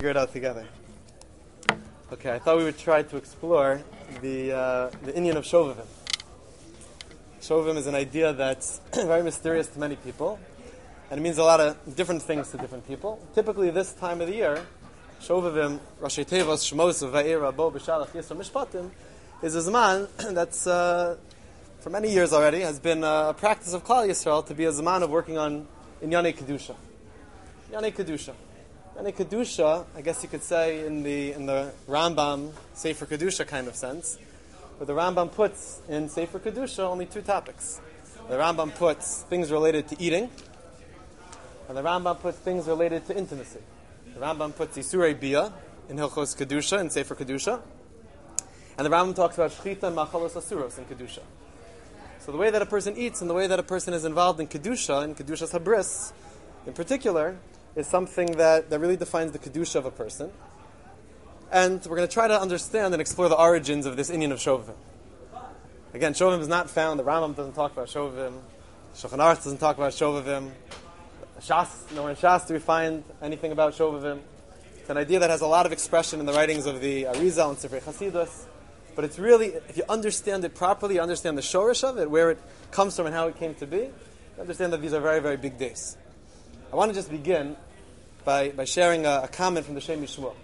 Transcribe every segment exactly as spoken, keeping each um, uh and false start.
Figure it out together. Okay, I thought we would try to explore the uh, the inyan of Shovavim. Shovavim is an idea that's very mysterious to many people, and it means a lot of different things to different people. Typically, this time of the year, Shovavim, Rashi Tevos, Shmos, Va'era, Bo, B'Shalach, Yisro, Mishpatim, is a Zman that's, uh, for many years already, has been a practice of Klal Yisrael to be a Zman of working on Inyanei Kedusha. Inyanei Kedusha. Inyanei Kedusha, I guess you could say in the in the Rambam, Sefer Kedusha kind of sense, but the Rambam puts in Sefer Kedusha only two topics. The Rambam puts things related to eating, and the Rambam puts things related to intimacy. The Rambam puts Isurei Bia in Hilchos Kedusha, in Sefer Kedusha, and the Rambam talks about Shchita and Machalos Asuros in Kedusha. So the way that a person eats and the way that a person is involved in Kedusha, in Kedushas Habris, in particular, is something that, that really defines the Kedusha of a person. And we're going to try to understand and explore the origins of this inyan of Shovavim. Again, Shovavim is not found, the Rambam doesn't talk about Shovavim, Shulchan Aruch doesn't talk about Shovavim, Shas, nowhere in Shas do we find anything about Shovavim. It's an idea that has a lot of expression in the writings of the Arizal and Sifrei Chasidus, but it's really, if you understand it properly, you understand the shorish of it, where it comes from and how it came to be, you understand that these are very, very big days. I want to just begin by, by sharing a, a comment from the Shem Yishmuel.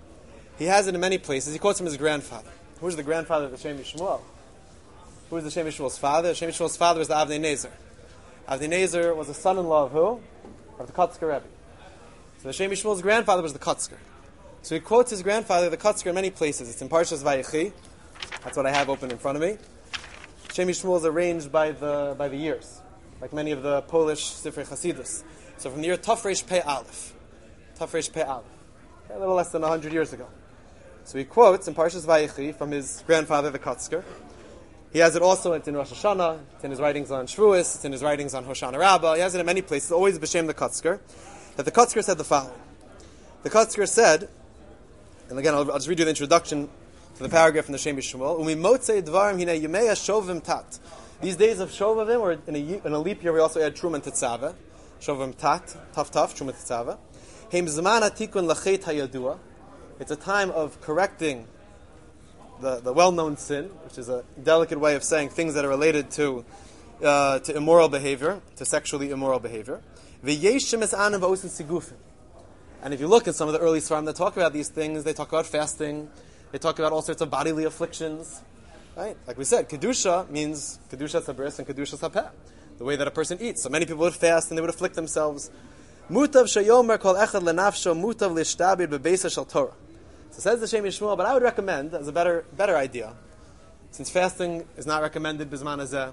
He has it in many places. He quotes from his grandfather. Who's the grandfather of the Shem Yishmuel? Who is the Shem Yishmuel's father? The Shem Yishmuel's father is the Avnei Nezer. Avnei Nezer was the son-in-law of who? Of the Kotzker Rebbe. So the Shem Yishmuel's grandfather was the Kotzker. So he quotes his grandfather, the Kotzker, in many places. It's in Parshas Vayechi. That's what I have open in front of me. Shem Yishmuel is arranged by the by the years, like many of the Polish Sifrei Chasidus. So from the year Tafresh Pei Aleph. Tafresh Pei Aleph. A little less than one hundred years ago. So he quotes in Parshas Vayechi from his grandfather, the Kotzker. He has it also in Rosh Hashanah, it's in his writings on Shavuos, it's in his writings on Hoshana Rabbah. He has it in many places, always b'shem the Kotzker, that the Kotzker said the following. The Kotzker said, and again, I'll, I'll just read you the introduction to the paragraph from the Shem Yishmuel. Umi motzei dvarim hine yemei shovim tat. These days of Shovavim, or in a, in a leap year, we also add Truma and Tetzaveh. Shovim tat, tough, tough, Truma Tetzaveh. Heim zman atikun lachet hayadua. It's a time of correcting the, the well-known sin, which is a delicate way of saying things that are related to uh, to immoral behavior, to sexually immoral behavior. V'yeshim es anim v'osin sigufim. And if you look at some of the early Sfarim that talk about these things, they talk about fasting, they talk about all sorts of bodily afflictions. Right? Like we said, Kedusha means Kedusha Sabris and Kedusha Sapeh, the way that a person eats. So many people would fast and they would afflict themselves. Mutav shayomer kol echad lenafsho mutav lishtabid bebeisa shel Torah. So says the Shem Yishmuel, but I would recommend, as a better better idea, since fasting is not recommended bisman hazeh,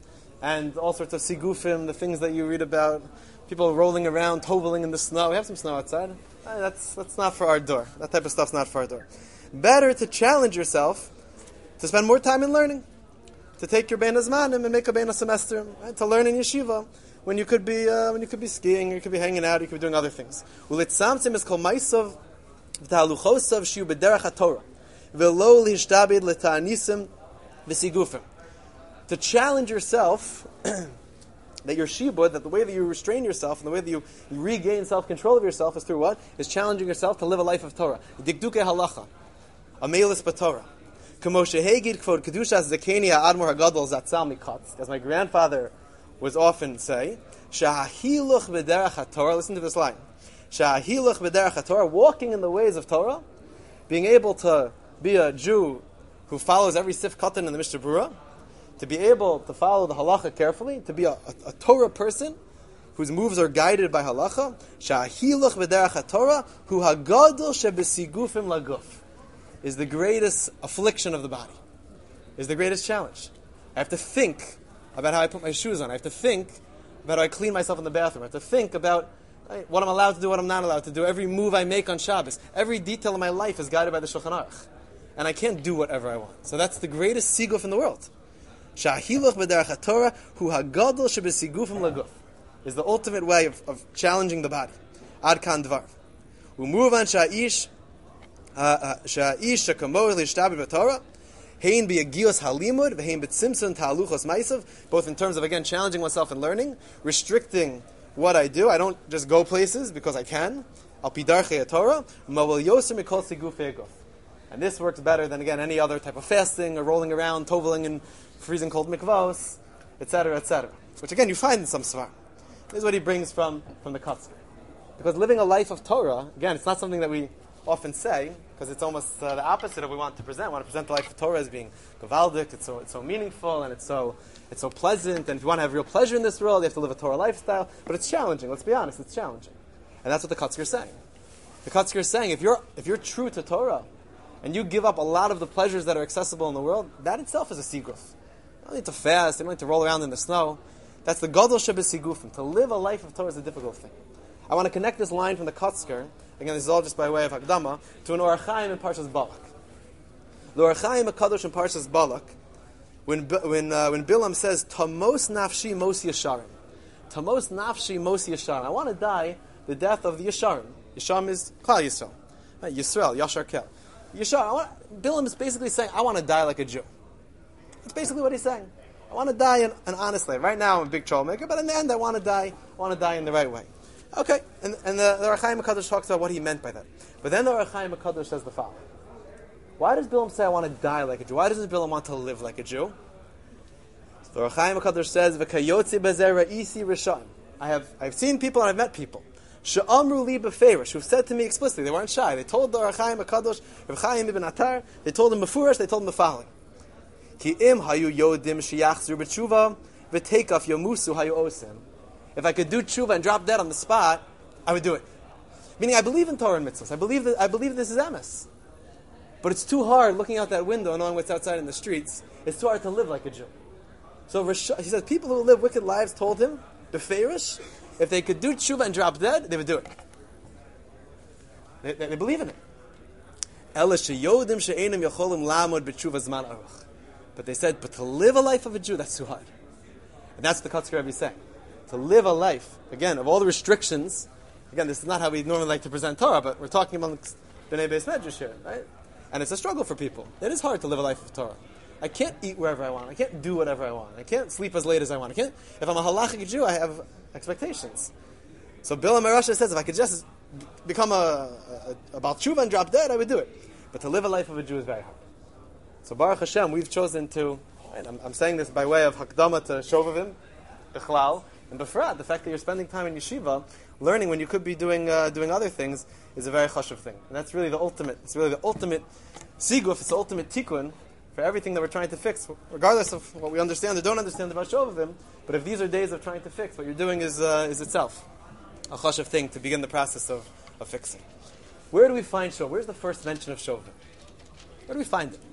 and all sorts of sigufim, the things that you read about, people rolling around, toveling in the snow. We have some snow outside. Uh, that's that's not for our door. That type of stuff's not for our door. Better to challenge yourself to spend more time in learning, to take your bein hazmanim and make a bein semester, right? To learn in yeshiva when you could be uh, when you could be skiing, you could be hanging out, you could be doing other things. Ulitzamtzim is kol ma'asav v'tahaluchosav shiu b'derech haTorah v'lo lishtabid l'ta'anisim v'sigufim. To challenge yourself that your shibud, that the way that you restrain yourself and the way that you, you regain self-control of yourself is through what? Is challenging yourself to live a life of Torah. Dikduke halacha. Amelis b'Torah. K'moshe hegid kvod kedushas zekeni ha'admor hagadol zatzal mikatz. As my grandfather was often say, Shahahiluch b'derech haTorah. Listen to this line. Shahahiluch b'derech haTorah. Walking in the ways of Torah. Being able to be a Jew who follows every sif katan in the Mishnah Berurah. To be able to follow the halacha carefully, to be a, a, a Torah person whose moves are guided by halacha, shahiluch b'derech haTorah, hu hagadol shebesigufim laguf, is the greatest affliction of the body, is the greatest challenge. I have to think about how I put my shoes on. I have to think about how I clean myself in the bathroom. I have to think about right, what I'm allowed to do, what I'm not allowed to do. Every move I make on Shabbos, every detail of my life is guided by the Shulchan Aruch, and I can't do whatever I want. So that's the greatest siguf in the world. Shahiluch b'derech haTorah hu hagadol shebesigufim laguf is the ultimate way of, of challenging the body. Ad kan dvar. Umuvan sha'ish sha'ish shekamo lishtabid b'Torah hein b'yagios halimud v'hein b'tzimtzum ta'aluchos ma'asav, both in terms of, again, challenging myself and learning, restricting what I do. I don't just go places because I can, al pi darchei Torah, ma'ol yoser mikol sigufei aguf. And this works better than, again, any other type of fasting or rolling around, toveling in freezing cold mikvos, et cetera, et cetera. Which, again, you find in some Svar. This is what he brings from, from the Kotzker. Because living a life of Torah, again, it's not something that we often say, because it's almost uh, the opposite of what we want to present. We want to present the life of Torah as being gavaldic, it's so, it's so meaningful, and it's so, it's so pleasant, and if you want to have real pleasure in this world, you have to live a Torah lifestyle. But it's challenging, let's be honest, it's challenging. And that's what the Kotzker is saying. The Kotzker is saying, if you're, if you're true to Torah, and you give up a lot of the pleasures that are accessible in the world, that itself is a sigruf. You don't need to fast, you don't need to roll around in the snow. That's the gadol shebesigufim. To live a life of Torah is a difficult thing. I want to connect this line from the Kotzker, again, this is all just by way of Hakdama, to an Orach Chaim in Parshas Balak. The Orach Chaim HaKadosh in Parshas Balak, when when uh, when Bilam says, Tamos nafshi mos yesharim. Tamos nafshi mos yesharim. I want to die the death of the Yesharim. Yesharim is Klal Yisrael. Right? Yisrael, Yashar Kel. Yeshar, I want, Bilam is basically saying, I want to die like a Jew. That's basically what he's saying. I want to die an, an honest way. Right now I'm a big troublemaker, but in the end I want to die, I want to die in the right way. Okay, and, and the, the Orach Chaim HaKadosh talks about what he meant by that. But then the Orach Chaim HaKadosh says the following. Why does Bilam say, I want to die like a Jew? Why doesn't Bilam want to live like a Jew? So the Orach Chaim HaKadosh says, V'kayotzi bezer ra'isi rishon. I have I've seen people and I've met people she'amru li beferish, who've said to me explicitly, they weren't shy. They told the Orach Chaim HaKadosh, Rav Chaim ibn Atar, they told him befurish, they told him the following. Ki im hayu yodim sheyachzur b'tshuva v'teikaf yomusu hayu osim. If I could do tshuva and drop dead on the spot, I would do it. Meaning, I believe in Torah and mitzvahs. I believe that I believe this is emes. But it's too hard looking out that window and knowing what's outside in the streets. It's too hard to live like a Jew. So he says, people who live wicked lives told him, beferish, if they could do tshuva and drop dead, they would do it. They, they, they believe in it. But they said, but to live a life of a Jew, that's too hard. And that's the Kotzker Rebbe is saying. To live a life, again, of all the restrictions, again, this is not how we normally like to present Torah, but we're talking about B'nai Beis Medrash here, right? And it's a struggle for people. It is hard to live a life of Torah. I can't eat wherever I want. I can't do whatever I want. I can't sleep as late as I want. I can't. If I'm a halachic Jew, I have expectations. So Bilam HaRasha says, if I could just become a, a, a Baal Tshuva and drop dead, I would do it. But to live a life of a Jew is very hard. So Baruch Hashem, we've chosen to, right, I'm, I'm saying this by way of Hakdama to Shovavim, Bichlal, and Befrat, the fact that you're spending time in yeshiva, learning when you could be doing uh, doing other things, is a very chashuv thing. And that's really the ultimate, it's really the ultimate siguf, it's the ultimate tikkun for everything that we're trying to fix, regardless of what we understand or don't understand about Shovavim. But if these are days of trying to fix, what you're doing is uh, is itself a chashuv thing to begin the process of, of fixing. Where do we find Shovavim? Where's the first mention of Shovavim? Where do we find it?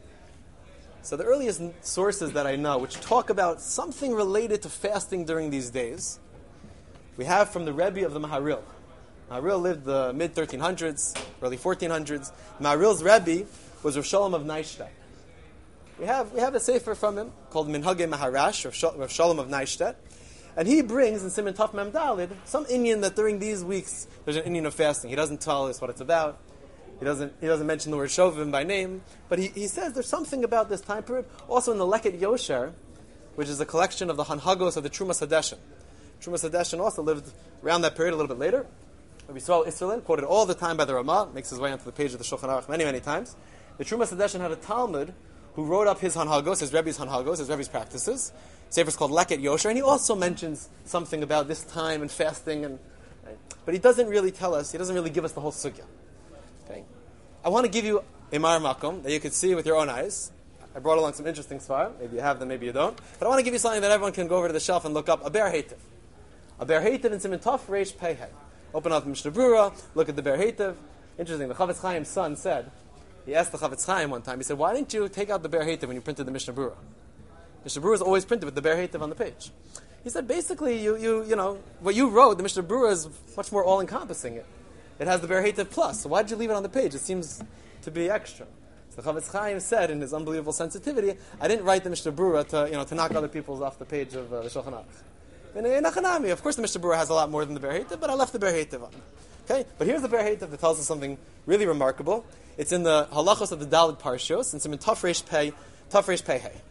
So the earliest sources that I know, which talk about something related to fasting during these days, we have from the Rebbe of the Maharil. Maharil lived the mid thirteen hundreds, early fourteen hundreds. Maharil's Rebbe was Rav Shalom of Neustadt. We have we have a sefer from him called Minhagei Maharash, Rav Shalom of Neustadt, and he brings in Siman Taf Mem Dalid some inyan that during these weeks there's an inyan of fasting. He doesn't tell us what it's about. He doesn't he doesn't mention the word Shovavim by name, but he, he says there's something about this time period. Also in the Leket Yosher, which is a collection of the Hanhagos of the Trumas Hadeshin. Trumas Hadeshin also lived around that period a little bit later. Rabbi Yisrael Isserlin, quoted all the time by the Ramah, makes his way onto the page of the Shulchan Aruch many, many times. The Trumas Hadeshin had a Talmud who wrote up his Hanhagos, his Rebbe's Hanhagos, his Rebbe's practices. Sefer's called Leket Yosher, and he also mentions something about this time and fasting, and right? But he doesn't really tell us, he doesn't really give us the whole sugya. Okay. I want to give you a Mar Makom that you could see with your own eyes. I brought along some interesting svar. Maybe you have them, maybe you don't. But I want to give you something that everyone can go over to the shelf and look up. A Ber Heitev. A Ber Heitev in Siman Tov Reish Pei Hei. Open up Mishnah Brura, look at the Ber Heitev. Interesting, the Chavetz Chaim's son said, he asked the Chavetz Chaim one time, he said, why didn't you take out the Ber Heitev when you printed the Mishnah Brura? Mishnah Brura is always printed with the Ber Heitev on the page. He said, basically, you, you, you know, what you wrote, the Mishnah Brura is much more all-encompassing. It, it has the Ber Heitev plus, so why did you leave it on the page? It seems to be extra. So the Chavetz Chaim said, in his unbelievable sensitivity, I didn't write the Mishnah Brura to, you know, to knock other people off the page of uh, the Shulchan Aruch. In Nachanami, of course the Mishnah Brura has a lot more than the Ber Heitev, but I left the Ber Heitev on. Okay? But here's the Ber Heitev that tells us something really remarkable. It's in the halachos of the Daled Parshos, and it's in Taf Reish Pei, Taf Reish Pei Hei.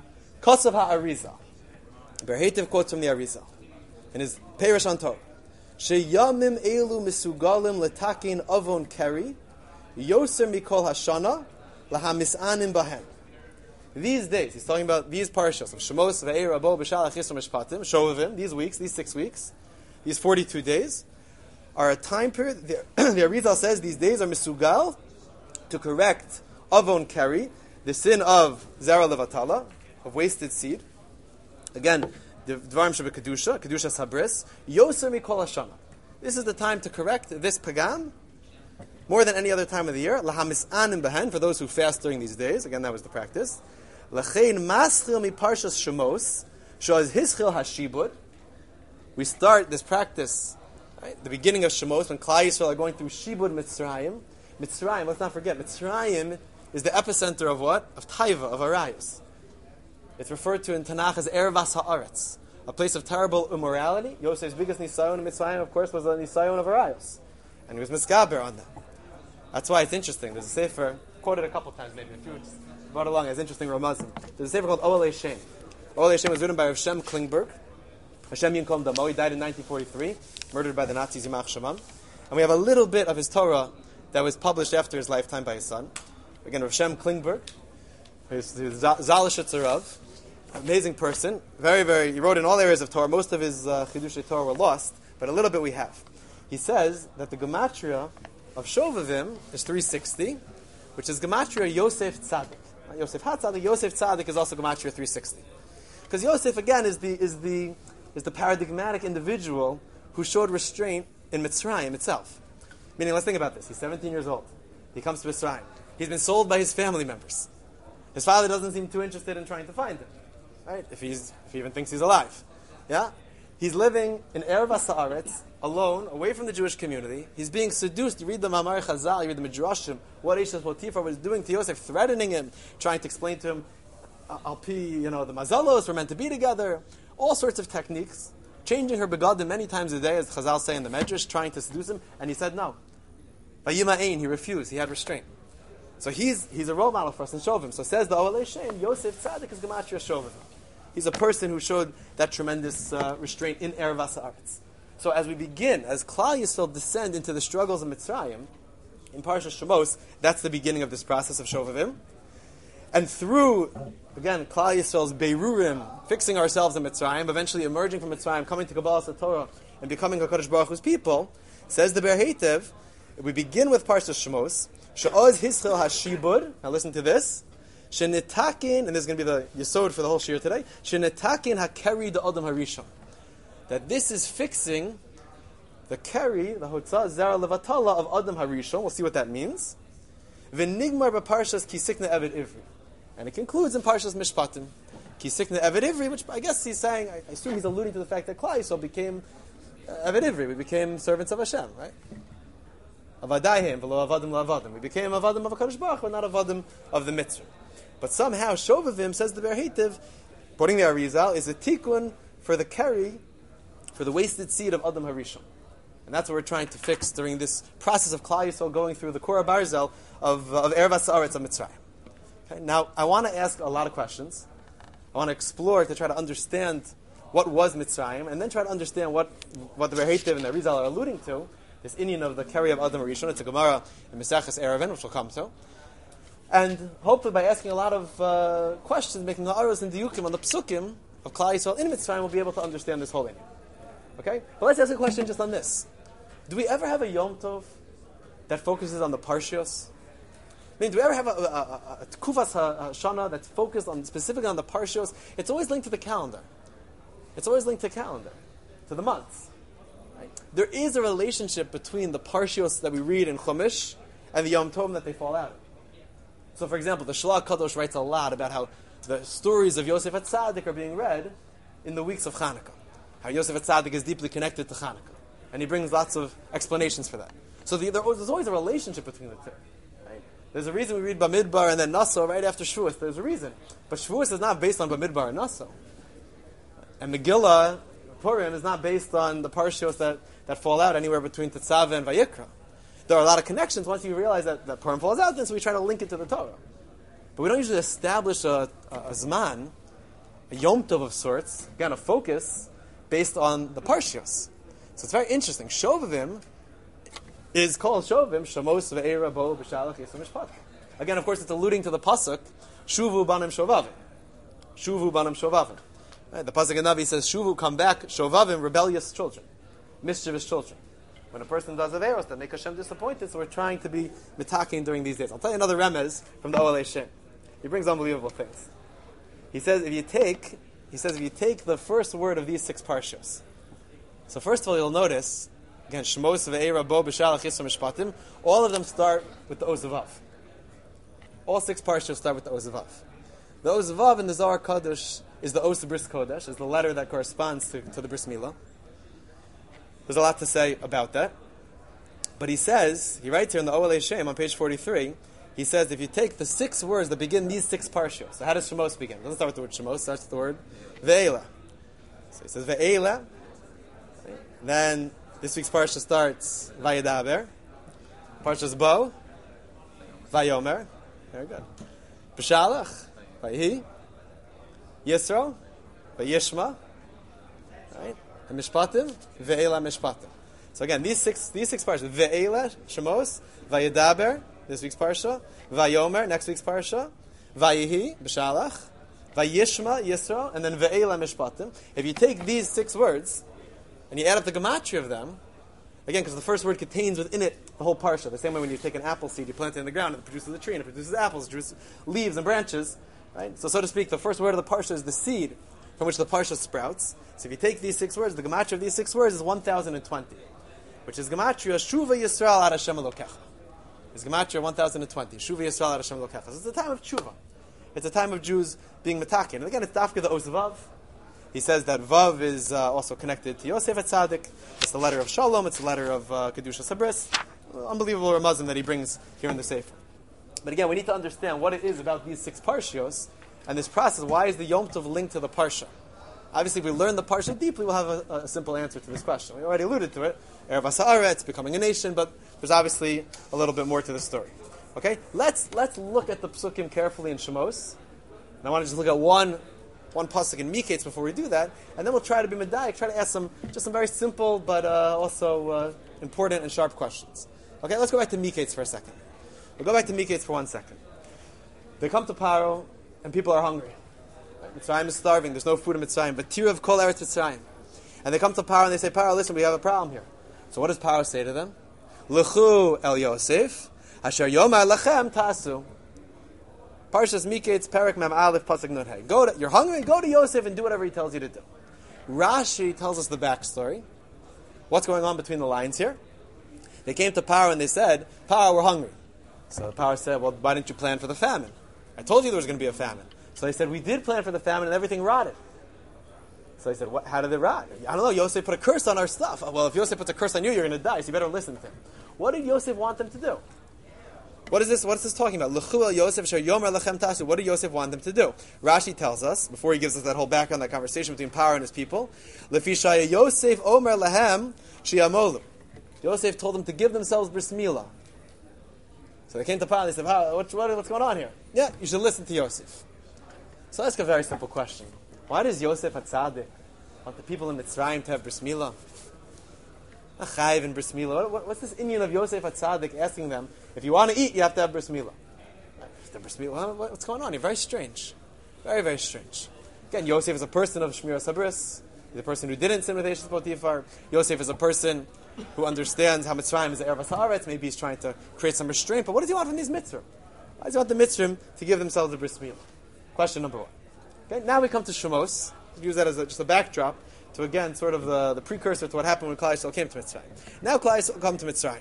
Kosav HaArizal. Ber Heitev quotes from the Arizal in his Perush on Torah. Sheyamim elu misugalim letakin avon keri, yoser mikol hashana, lahamisanim bahem. These days, he's talking about these parashas of Shemos, Ve'er, Rabo, B'Shalach, Yisro, Mishpatim, Shovavim, these weeks, these six weeks, these forty-two days, are a time period, the, the Arizal says these days are misugal to correct avon keri, the sin of zera levatala, of wasted seed. Again, the dvarim sheba kedusha, kedusha sabris, yoser mikol hashana. This is the time to correct this pagam more than any other time of the year. Lahamisanim behen, for those who fast during these days. Again, that was the practice. Lachein maschil mi parshas Shemos, shows hischil hashibud. We start this practice, right, the beginning of Shemos, when Klal Yisrael are going through Shibud Mitzrayim. Mitzrayim, let's not forget, Mitzrayim is the epicenter of what? Of Taiva, of Arayos. It's referred to in Tanakh as Ervas Haaretz, a place of terrible immorality. Yosef's biggest nisayon in Mitzrayim, of course, was a nisayon of Arayos. And he was misgaber on that. That's why it's interesting. There's a sefer, quoted a couple times maybe, a few just brought along as interesting Ramazim. There's a sefer called Oel Shem. Oel Shem was written by Rav Shem Klingberg. Hashem Yinkom Damo. He died in nineteen forty-three, murdered by the Nazis, Yimach Shemam. And we have a little bit of his Torah that was published after his lifetime by his son. Again, Rav Shem Klingberg, his Zalishitzer Rav, amazing person, very, very, he wrote in all areas of Torah. Most of his uh, Chidushei Torah were lost, but a little bit we have. He says that the Gematria of Shovavim is three sixty, which is Gematria Yosef Tzadik. Not Yosef HaTzadik, Yosef Tzadik is also Gematria three sixty. Because Yosef, again, is the, is the, is the paradigmatic individual who showed restraint in Mitzrayim itself. Meaning, let's think about this. He's seventeen years old. He comes to Mitzrayim. He's been sold by his family members. His father doesn't seem too interested in trying to find him, right? If he's, if he even thinks he's alive, yeah. He's living in Ervas Haaretz, alone, away from the Jewish community. He's being seduced. You read the Mamar Chazal, you read the Midrashim, what Eishes Potiphar was doing to Yosef, threatening him, trying to explain to him, I'll pee, you know, the Mazalos, we're meant to be together. All sorts of techniques, changing her begadim many times a day, as Chazal say in the Medrash, trying to seduce him, and he said no. Vayima Ein, he refused, he had restraint. So he's he's a role model for us in Shovim. So says the Oel Shem, Yosef Tzadik is Gematria Shovim. He's a person who showed that tremendous uh, restraint in Ervas Haaretz. So as we begin, as Klal Yisrael descend into the struggles of Mitzrayim, in Parashas Shemos, that's the beginning of this process of Shovavim. And through, again, Klal Yisrael's Beirurim, fixing ourselves in Mitzrayim, eventually emerging from Mitzrayim, coming to Kabbalas Torah, and becoming HaKadosh Baruch Hu's people, says the Ber Heitev, we begin with Parashas Shemos, She'oz Hischil HaShibud, now listen to this, She'nitakin, and this is going to be the yesod for the whole shir today, She'nitakin HaKeri the Adam HaRishon. That this is fixing the keri, the hotzah, zera levatala of Adam HaRishon. We'll see what that means. V'nigmar b'parshas Kisikna Eved Ivri. And it concludes in Parshas Mishpatim. Kisikna Eved Ivri, which I guess he's saying, I assume he's alluding to the fact that Klal Yisrael became uh, Eved Ivri. We became servants of Hashem, right? Avadayim, v'lo avadim la'avadim. We became avadim of HaKadosh Baruch Hu, not avadim of the mitzvah. But somehow, Shovavim, says the Ber Heitev, quoting the Arizal, is a tikkun for the keri, for the wasted seed of Adam HaRishon. And that's what we're trying to fix during this process of Klal Yisrael going through the Korah Barzel of, uh, of Ervas Haaretz of Mitzrayim. Okay? Now, I want to ask a lot of questions. I want to explore to try to understand what was Mitzrayim, and then try to understand what, what the Ber Heitev and the Arizal are alluding to, this inyan of the keri of Adam HaRishon. It's a Gemara in Maseches Erevin, which we'll come to. And hopefully by asking a lot of uh, questions, making ha'aros and diyukim on the psukim of Klal Yisrael in Mitzrayim, we'll be able to understand this whole inyan. Okay? But let's ask a question just on this. Do we ever have a Yom Tov that focuses on the Parshios? I mean, do we ever have a, a, a, a Tkufas HaShana that's focused on specifically on the Parshios? It's always linked to the calendar. It's always linked to calendar, to the months. Right? There is a relationship between the Parshios that we read in Chumash and the Yom Tov that they fall out of. So, for example, the Shlach Kadosh writes a lot about how the stories of Yosef HaTzadik are being read in the weeks of Chanukah. How Yosef HaTzadik is deeply connected to Chanukah. And he brings lots of explanations for that. So the, there, there's always a relationship between the two. Right? There's a reason we read Bamidbar and then Naso right after Shavuos. There's a reason. But Shavuos is not based on Bamidbar and Naso. And Megillah, Purim, is not based on the Parshios that, that fall out anywhere between Tetzaveh and Vayikra. There are a lot of connections once you realize that, that Purim falls out, then so we try to link it to the Torah. But we don't usually establish a, a, a Zman, a Yom Tov of sorts, again, a focus, based on the Parshios. So it's very interesting. Shovavim is called Shovavim, Shamos ve'era bo b'shalach yisum mishpat. Again, of course, it's alluding to the pasuk, Shuvu banim Shovavim. Shuvu banim Shovavim. Right? The pasuk in Navi says, Shuvu, come back, Shovavim, rebellious children, mischievous children. When a person does Averos that make Hashem disappointed, so we're trying to be mitaking during these days. I'll tell you another remez from the Ohalei Shem. He brings unbelievable things. He says if you take, he says if you take the first word of these six parshas. So first of all, you'll notice again Shmos ve'era bo b'shalach yisum mishpatim. All of them start with the Oz Vav. All six parshas start with the Oz Vav. The Oz Vav in the Zohar Kodesh is the Oz Bris Kodesh, is the letter that corresponds to, to the Bris Milah. There's a lot to say about that. But he says, he writes here in the Ohalei Shem on page forty-three, he says if you take the six words that begin these six parshas, so how does Shemos begin? It doesn't start with the word Shemos, it starts with the word Ve'ela. So he says Ve'ela. Then this week's parsha starts Vayedaber. Parshas Bo, Vayomer. Very good. B'shalach, Vayihi. Yisro, Vayishma. Right? And Mishpatim, Ve'ela Mishpatim. So again, these six these six parshas, Ve'ela, Shemos, Vayedaber, this week's parsha, Vayomer, next week's parsha, Vayihi, B'shalach, Vayishma, Yisro, and then Ve'ela Mishpatim. If you take these six words, and you add up the gematria of them, again, because the first word contains within it the whole parsha. The same way when you take an apple seed, you plant it in the ground, and it produces a tree, and it produces apples, it produces leaves and branches, right? So, so to speak, the first word of the parsha is the seed from which the parsha sprouts. So if you take these six words, the gematria of these six words is one thousand twenty, which is gematria Shuva Yisrael ad Hashem Elokecha. It's gematria one thousand twenty. Shuva Yisrael ad Hashem Elokecha. So it's a time of tshuva. It's a time of Jews being metakin. And again, it's dafka the Oz Vav. He says that Vav is uh, also connected to Yosef Atzadik. It's the letter of Shalom. It's the letter of uh, Kedusha Sabris. Unbelievable Ramazim that he brings here in the Sefer. But again, we need to understand what it is about these six parshios and this process. Why is the Yom Tov linked to the parsha? Obviously, if we learn the parsha deeply, we'll have a, a simple answer to this question. We already alluded to it. Erev HaSa'aretz, becoming a nation, but there's obviously a little bit more to the story. Okay, let's let's look at the psukim carefully in Shemos. And I want to just look at one one pasuk in Miketz before we do that, and then we'll try to be medayik, try to ask some just some very simple but uh, also uh, important and sharp questions. Okay, let's go back to Miketz for a second. We'll go back to Miketz for one second. They come to Paro, and people are hungry. Right? Mitzrayim is starving. There's no food in Mitzrayim. But Tirav kol eretz Mitzrayim. And they come to Paro and they say, Paro, listen, we have a problem here. So what does Paro say to them? L'chu el Yosef, asher yomar lachem tasu. Parshas Miketz, Perek Mem Aleph, Pasuk Nun Hey. Go to, you're hungry, go to Yosef and do whatever he tells you to do. Rashi tells us the backstory. What's going on between the lines here? They came to Paro and they said, Paro, we're hungry. So Paro said, well, why didn't you plan for the famine? I told you there was going to be a famine. So they said, we did plan for the famine and everything rotted. So they said, what, how did it rot? I don't know, Yosef put a curse on our stuff. Well, if Yosef puts a curse on you, you're going to die, so you better listen to him. What did Yosef want them to do? What is this? What is this talking about? L'chu el Yosef asher yomer lachem tasu. What did Yosef want them to do? Rashi tells us, before he gives us that whole background, that conversation between Paro and his people, Lefi shaya Yosef omer lahem shiamolu. Yosef told them to give themselves bris milah. So they came to Paro and they said, what, what, what's going on here? Yeah, you should listen to Yosef. So let's ask a very simple question. Why does Yosef HaTzadik want the people in Mitzrayim to have bris milah? A chayiv in bris milah. What, what, what's this Indian of Yosef HaTzadik asking them, if you want to eat, you have to have bris milah? The bris milah, what's going on here? Very strange. Very, very strange. Again, Yosef is a person of Shmira Sabris. He's a person who didn't sin with Eshes Potifar. Yosef is a person who understands how Mitzrayim is the Erev HaSa'aretz. Maybe he's trying to create some restraint. But what does he want from these Mitzrayim? Why does he want the Mitzrayim to give themselves a bris milah? Question number one. Okay, now we come to Shemos. Use that as a, just a backdrop to, again, sort of the, the precursor to what happened when Klal Yisrael came to Mitzrayim. Now Klal Yisrael come to Mitzrayim.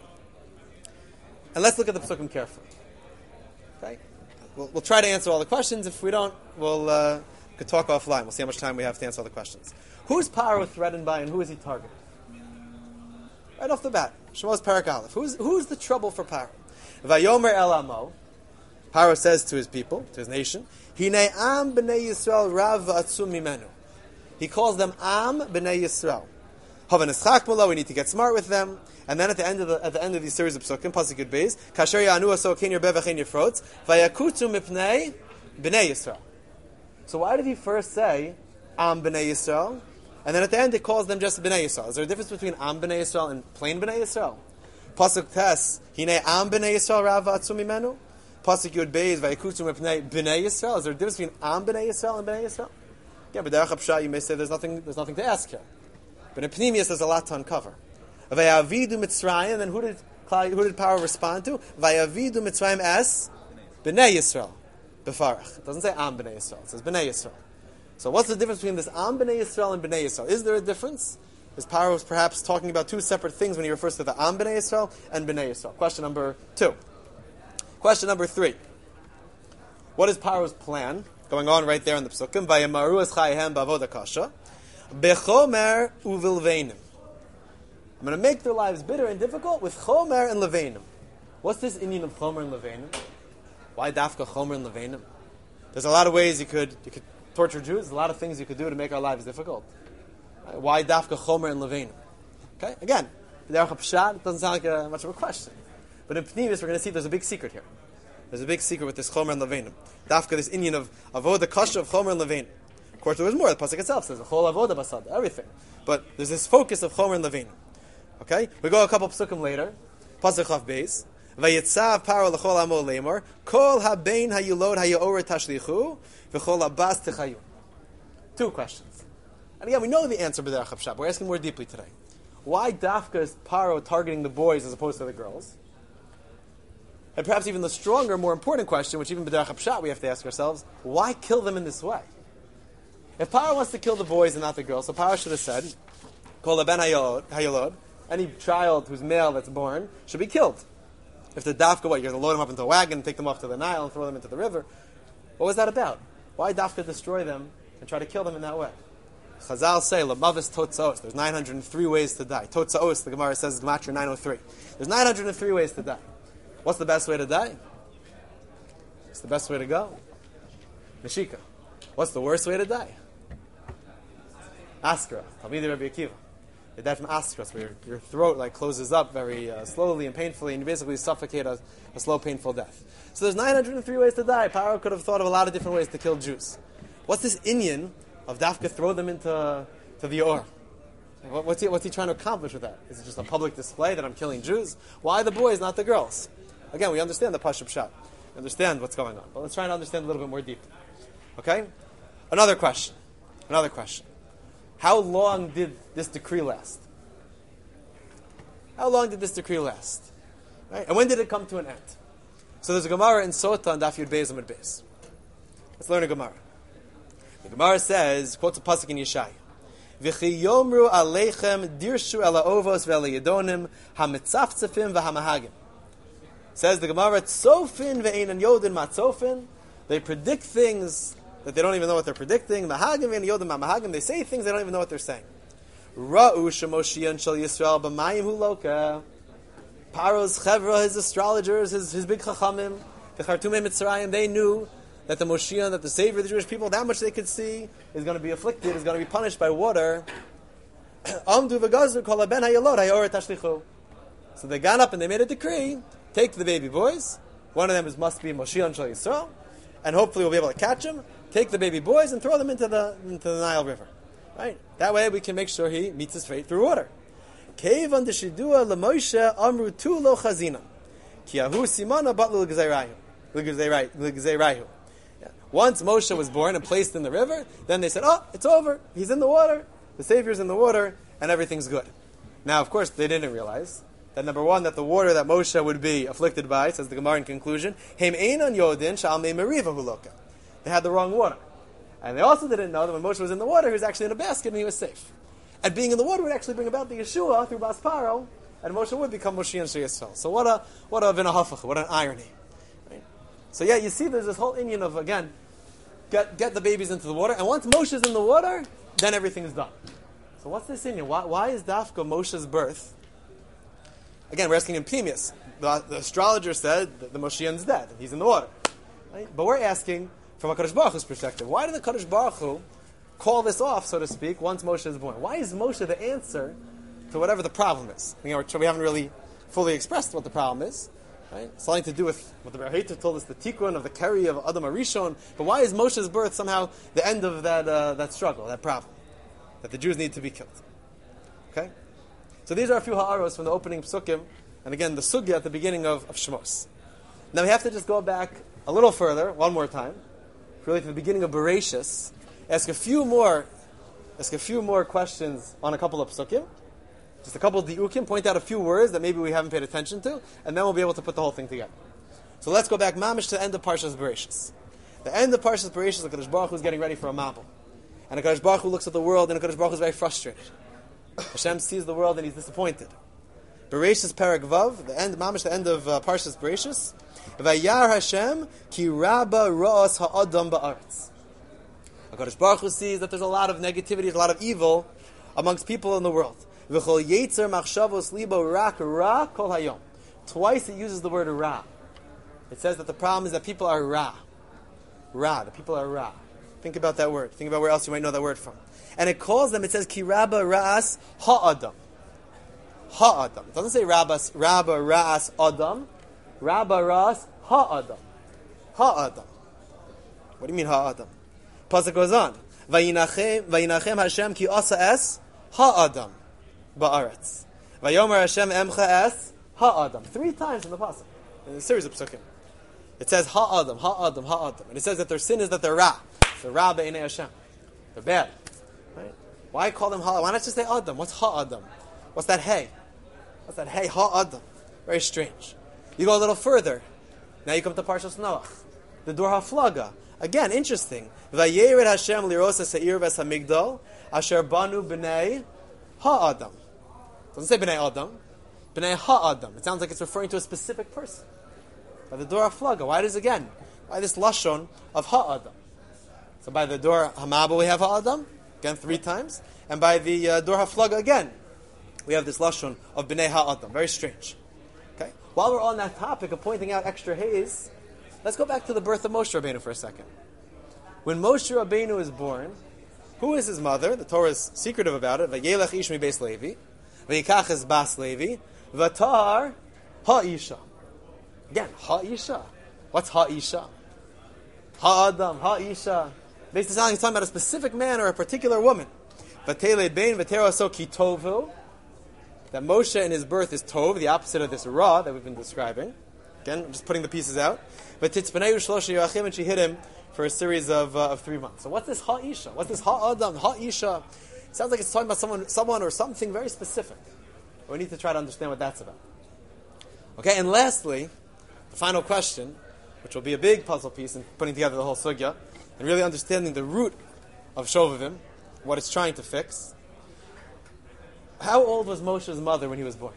And let's look at the Pesukim carefully. Okay? We'll, we'll try to answer all the questions. If we don't, we'll uh, could talk offline. We'll see how much time we have to answer all the questions. Who's Paro threatened by and who is he targeted? Right off the bat. Shemos Perek Aleph. Who's, who's the trouble for Paro? Vayomer el amo. Paro says to his people, to his nation, Hinei am b'nei Yisrael rav v'atzum mimenu. He calls them am b'nei Yisrael. Havan eschak mula, we need to get smart with them. And then at the end of the at the end of these series of psukim, pasuk Yud Beis, kasher ya'anu aso ken yerbeh v'chen yifrotz, vayakutu mipnei b'nei Yisrael. So why did he first say am b'nei Yisrael? And then at the end it calls them just Bnei Yisrael. Is there a difference between Am Bnei Yisrael and plain Bnei Yisrael? Pasuk Tes, Hine Am Bnei Yisrael Rav Atzum Mimenu. Pasuk Yud Beis Vayikutzum Bnei Bnei Yisrael. Is there a difference between Am Bnei Yisrael and Bnei Yisrael? Yeah, but Derech HaPshat you may say there's nothing there's nothing to ask here. But in Pnimius there's a lot to uncover. Vayavidu Mitzrayim, then who did who did Paro respond to? Vayavidu Mitzrayim as Bnei Yisrael. Befarach. It doesn't say Am Bnei Yisrael. It says Bnei Yisrael. So what's the difference between this Am Bnei Yisrael and Bnei Yisrael? Is there a difference? Is Paro perhaps talking about two separate things when he refers to the Am Bnei Yisrael and Bnei Yisrael? Question number two. Question number three. What is Paro's plan? Going on right there in the Psukim. Vayamaru es chayehem b'avoda kasha. Bechomer uvilveinim. I'm going to make their lives bitter and difficult with chomer and leveinim. What's this Indian of chomer and leveinim? Why dafka chomer and leveinim? There's a lot of ways you could you could torture Jews. There's a lot of things you could do to make our lives difficult. Right? Why dafka chomer and leveinim? Okay, again, Derech HaPshat, it doesn't sound like a, much of a question. But in Pnimis, we're going to see there's a big secret here. There's a big secret with this chomer and leveinim. Dafka, this Indian of avoda kasha of chomer and leveinim. Of course, there was more. The pasuk itself says chol avoda basad, everything. But there's this focus of chomer and leveinim. Okay, we go a couple psukim later. Pasuk Chav Beis. Vayitzav Paro l'chol amo leimor kol habein hayulod hayaor tashlichu v'chol habas techayu. Two questions. And again, we know the answer b'derech HaPshat. We're asking more deeply today. Why dafka is Paro targeting the boys as opposed to the girls? And perhaps even the stronger, more important question, which even b'derech HaPshat we have to ask ourselves, why kill them in this way? If Paro wants to kill the boys and not the girls, so Paro should have said, kol haben hayulod, any child who's male that's born should be killed. If the dafka, what, you're going to load them up into a wagon, take them off to the Nile, and throw them into the river. What was that about? Why dafka destroy them and try to kill them in that way? Chazal say, Lamavis Totzaos. There's nine hundred three ways to die. Totzaos, the Gemara says, Gematria nine oh three. There's nine hundred three ways to die. What's the best way to die? What's the best way to go? Meshika. What's the worst way to die? Askara. Talmidei Rabbi Akiva. You die from askras, where your, your throat like closes up very uh, slowly and painfully, and you basically suffocate a, a slow, painful death. So there's nine hundred three ways to die. Paro could have thought of a lot of different ways to kill Jews. What's this inyan of dafka throw them into to the or? What, what's he what's he trying to accomplish with that? Is it just a public display that I'm killing Jews? Why the boys, not the girls? Again, we understand the Pashup Pshat. We understand what's going on, but let's try to understand a little bit more deeply. Okay? Another question. Another question. How long did this decree last? How long did this decree last? Right? And when did it come to an end? So there's a Gemara in Sota and Daf Yud Beis Amud Beis. Let's learn a Gemara. The Gemara says, quotes a pasuk in Yeshaya, "V'chi yomru aleichem dirshu ela ovos ve'ela yedonim hamitzaftzafim v'hamahagim." Says the Gemara, "Tzofin ve'einan yodin matzofin." They predict things that they don't even know what they're predicting. Mahagim ve'einan yodin mamahagim. They say things they don't even know what they're saying. Ra'u shemoshiyan shel Yisrael b'mayim hu loka. Paro's chevra, his astrologers, his, his big chachamim, the Chartumei Mitzrayim, they knew that the Moshiach, that the Savior of the Jewish people, that much they could see, is going to be afflicted, is going to be punished by water. Amdu v'gazru kol haben hayolod hayor tashlichu. So they got up and they made a decree: take the baby boys. One of them is must be Moshiach shel Yisrael, and hopefully we'll be able to catch him. Take the baby boys and throw them into the into the Nile River. Right? That way we can make sure he meets his fate through water. Kevan deshidua leMoshe amru tu lo chazina, ki ahu simana batlu l'gzeirayu, l'gzeirayu. Once Moshe was born and placed in the river, then they said, "Oh, it's over. He's in the water. The Savior's in the water, and everything's good." Now, of course, they didn't realize that number one, that the water that Moshe would be afflicted by, says the Gemara in conclusion, "Heim einan yodin shal mei meriva huloka." They had the wrong water. And they also didn't know that when Moshe was in the water, he was actually in a basket and he was safe. And being in the water would actually bring about the Yeshua through Bas Paro, and Moshe would become Moshiach and Yisrael. So what a what a v'nahafach, what an irony. Right? So yeah, you see there's this whole Indian of, again, get get the babies into the water, and once Moshe's in the water, then everything is done. So what's this Indian? Why, why is Dafka Moshe's birth? Again, we're asking in Pnimius. The, the astrologer said that the Moshiach's dead, and he's in the water. Right? But we're asking from a Kadosh Baruch Hu's perspective, why did the Kadosh Baruch Hu call this off, so to speak, once Moshe is born? Why is Moshe the answer to whatever the problem is? You know, we haven't really fully expressed what the problem is. Right? It's something to do with what the Berheita told us, the tikkun of the Keri of Adam Arishon. But why is Moshe's birth somehow the end of that uh, that struggle, that problem? that the Jews need to be killed. Okay? So these are a few ha'aros from the opening psukim, and again, the sugya at the beginning of, of Shemos. Now we have to just go back a little further, one more time, really to the beginning of Bereshis, ask a few more, ask a few more questions on a couple of psukim, just a couple of diukim, point out a few words that maybe we haven't paid attention to, and then we'll be able to put the whole thing together. So let's go back, mamish, to the end of Parshas Bereshis. The end of Parshas Bereshis, the Kadosh Baruch Hu is getting ready for a mabul. And the Kadosh Baruch Hu looks at the world, and the Kadosh Baruch Hu is very frustrated. Hashem sees the world, and he's disappointed. Bereshis Perek Vav, the end, mamish, the end of uh, Parshas Bereshis. Vayar Hashem ki rabba ra'as ha'adam ba'aretz. The Kadosh Baruch Hu sees that there's a lot of negativity, a lot of evil amongst people in the world. V'chol yetzer machshavos libo rak ra kol hayom. Twice it uses the word ra. It says that the problem is that people are ra. Ra, the people are ra. Think about that word. Think about where else you might know that word from. And it calls them, it says, ki rabba ra'as ha'adam. Ha'adam. It doesn't say rabas, rabba ra'as adam. Rabba ra'as ha'adam. Ha'adam. What do you mean ha'adam? Pasuk goes on. Vayinachem, vayinachem Hashem ki asa es ha'adam ba'aretz. Vayomer Hashem emcha es ha'adam. Three times in the pasuk. In a series of psukim. It says ha'adam, ha'adam, ha'adam. And it says that their sin is that they're ra. They're ra be'inei Hashem. They're bad. Right? Why call them ha'adam? Why not just say adam? What's ha'adam? What's that hey? What's that hey? Ha'adam. Very strange. You go a little further. Now you come to Parshas Noach. The Dor HaFlaga. Again, interesting. Vayered Hashem lirosa se'ir ves hamigdal asher banu b'nei ha'adam. Doesn't say b'nei adam. B'nei ha'adam. It sounds like it's referring to a specific person. By the Dor HaFlaga. Why does again? Why this lashon of ha'adam? So by the Dor HaMabul we have ha'adam. Again, three times. And by the uh, Dor HaFlaga again, we have this lashon of b'nei ha'adam. Very strange. Okay. While we're on that topic of pointing out extra haze, let's go back to the birth of Moshe Rabbeinu for a second. When Moshe Rabbeinu is born, who is his mother? The Torah is secretive about it. Vayelech ish mi beis Levi, vayikach es bas Levi, vatar ha'isha. Again, ha'isha. What's ha'isha? Ha'adam, ha'isha. Based on he's talking about a specific man or a particular woman. Vatele bein vatera so kitovu. That Moshe in his birth is tov, the opposite of this ra that we've been describing. Again, I'm just putting the pieces out. But titzpanei shlosh yoachim, and she hid him for a series of uh, of three months. So what's this ha'isha? What's this ha'adam, ha'isha? It sounds like it's talking about someone, someone or something very specific. We need to try to understand what that's about. Okay, and lastly, the final question, which will be a big puzzle piece in putting together the whole sugya, and really understanding the root of Shovavim, what it's trying to fix. How old was Moshe's mother when he was born?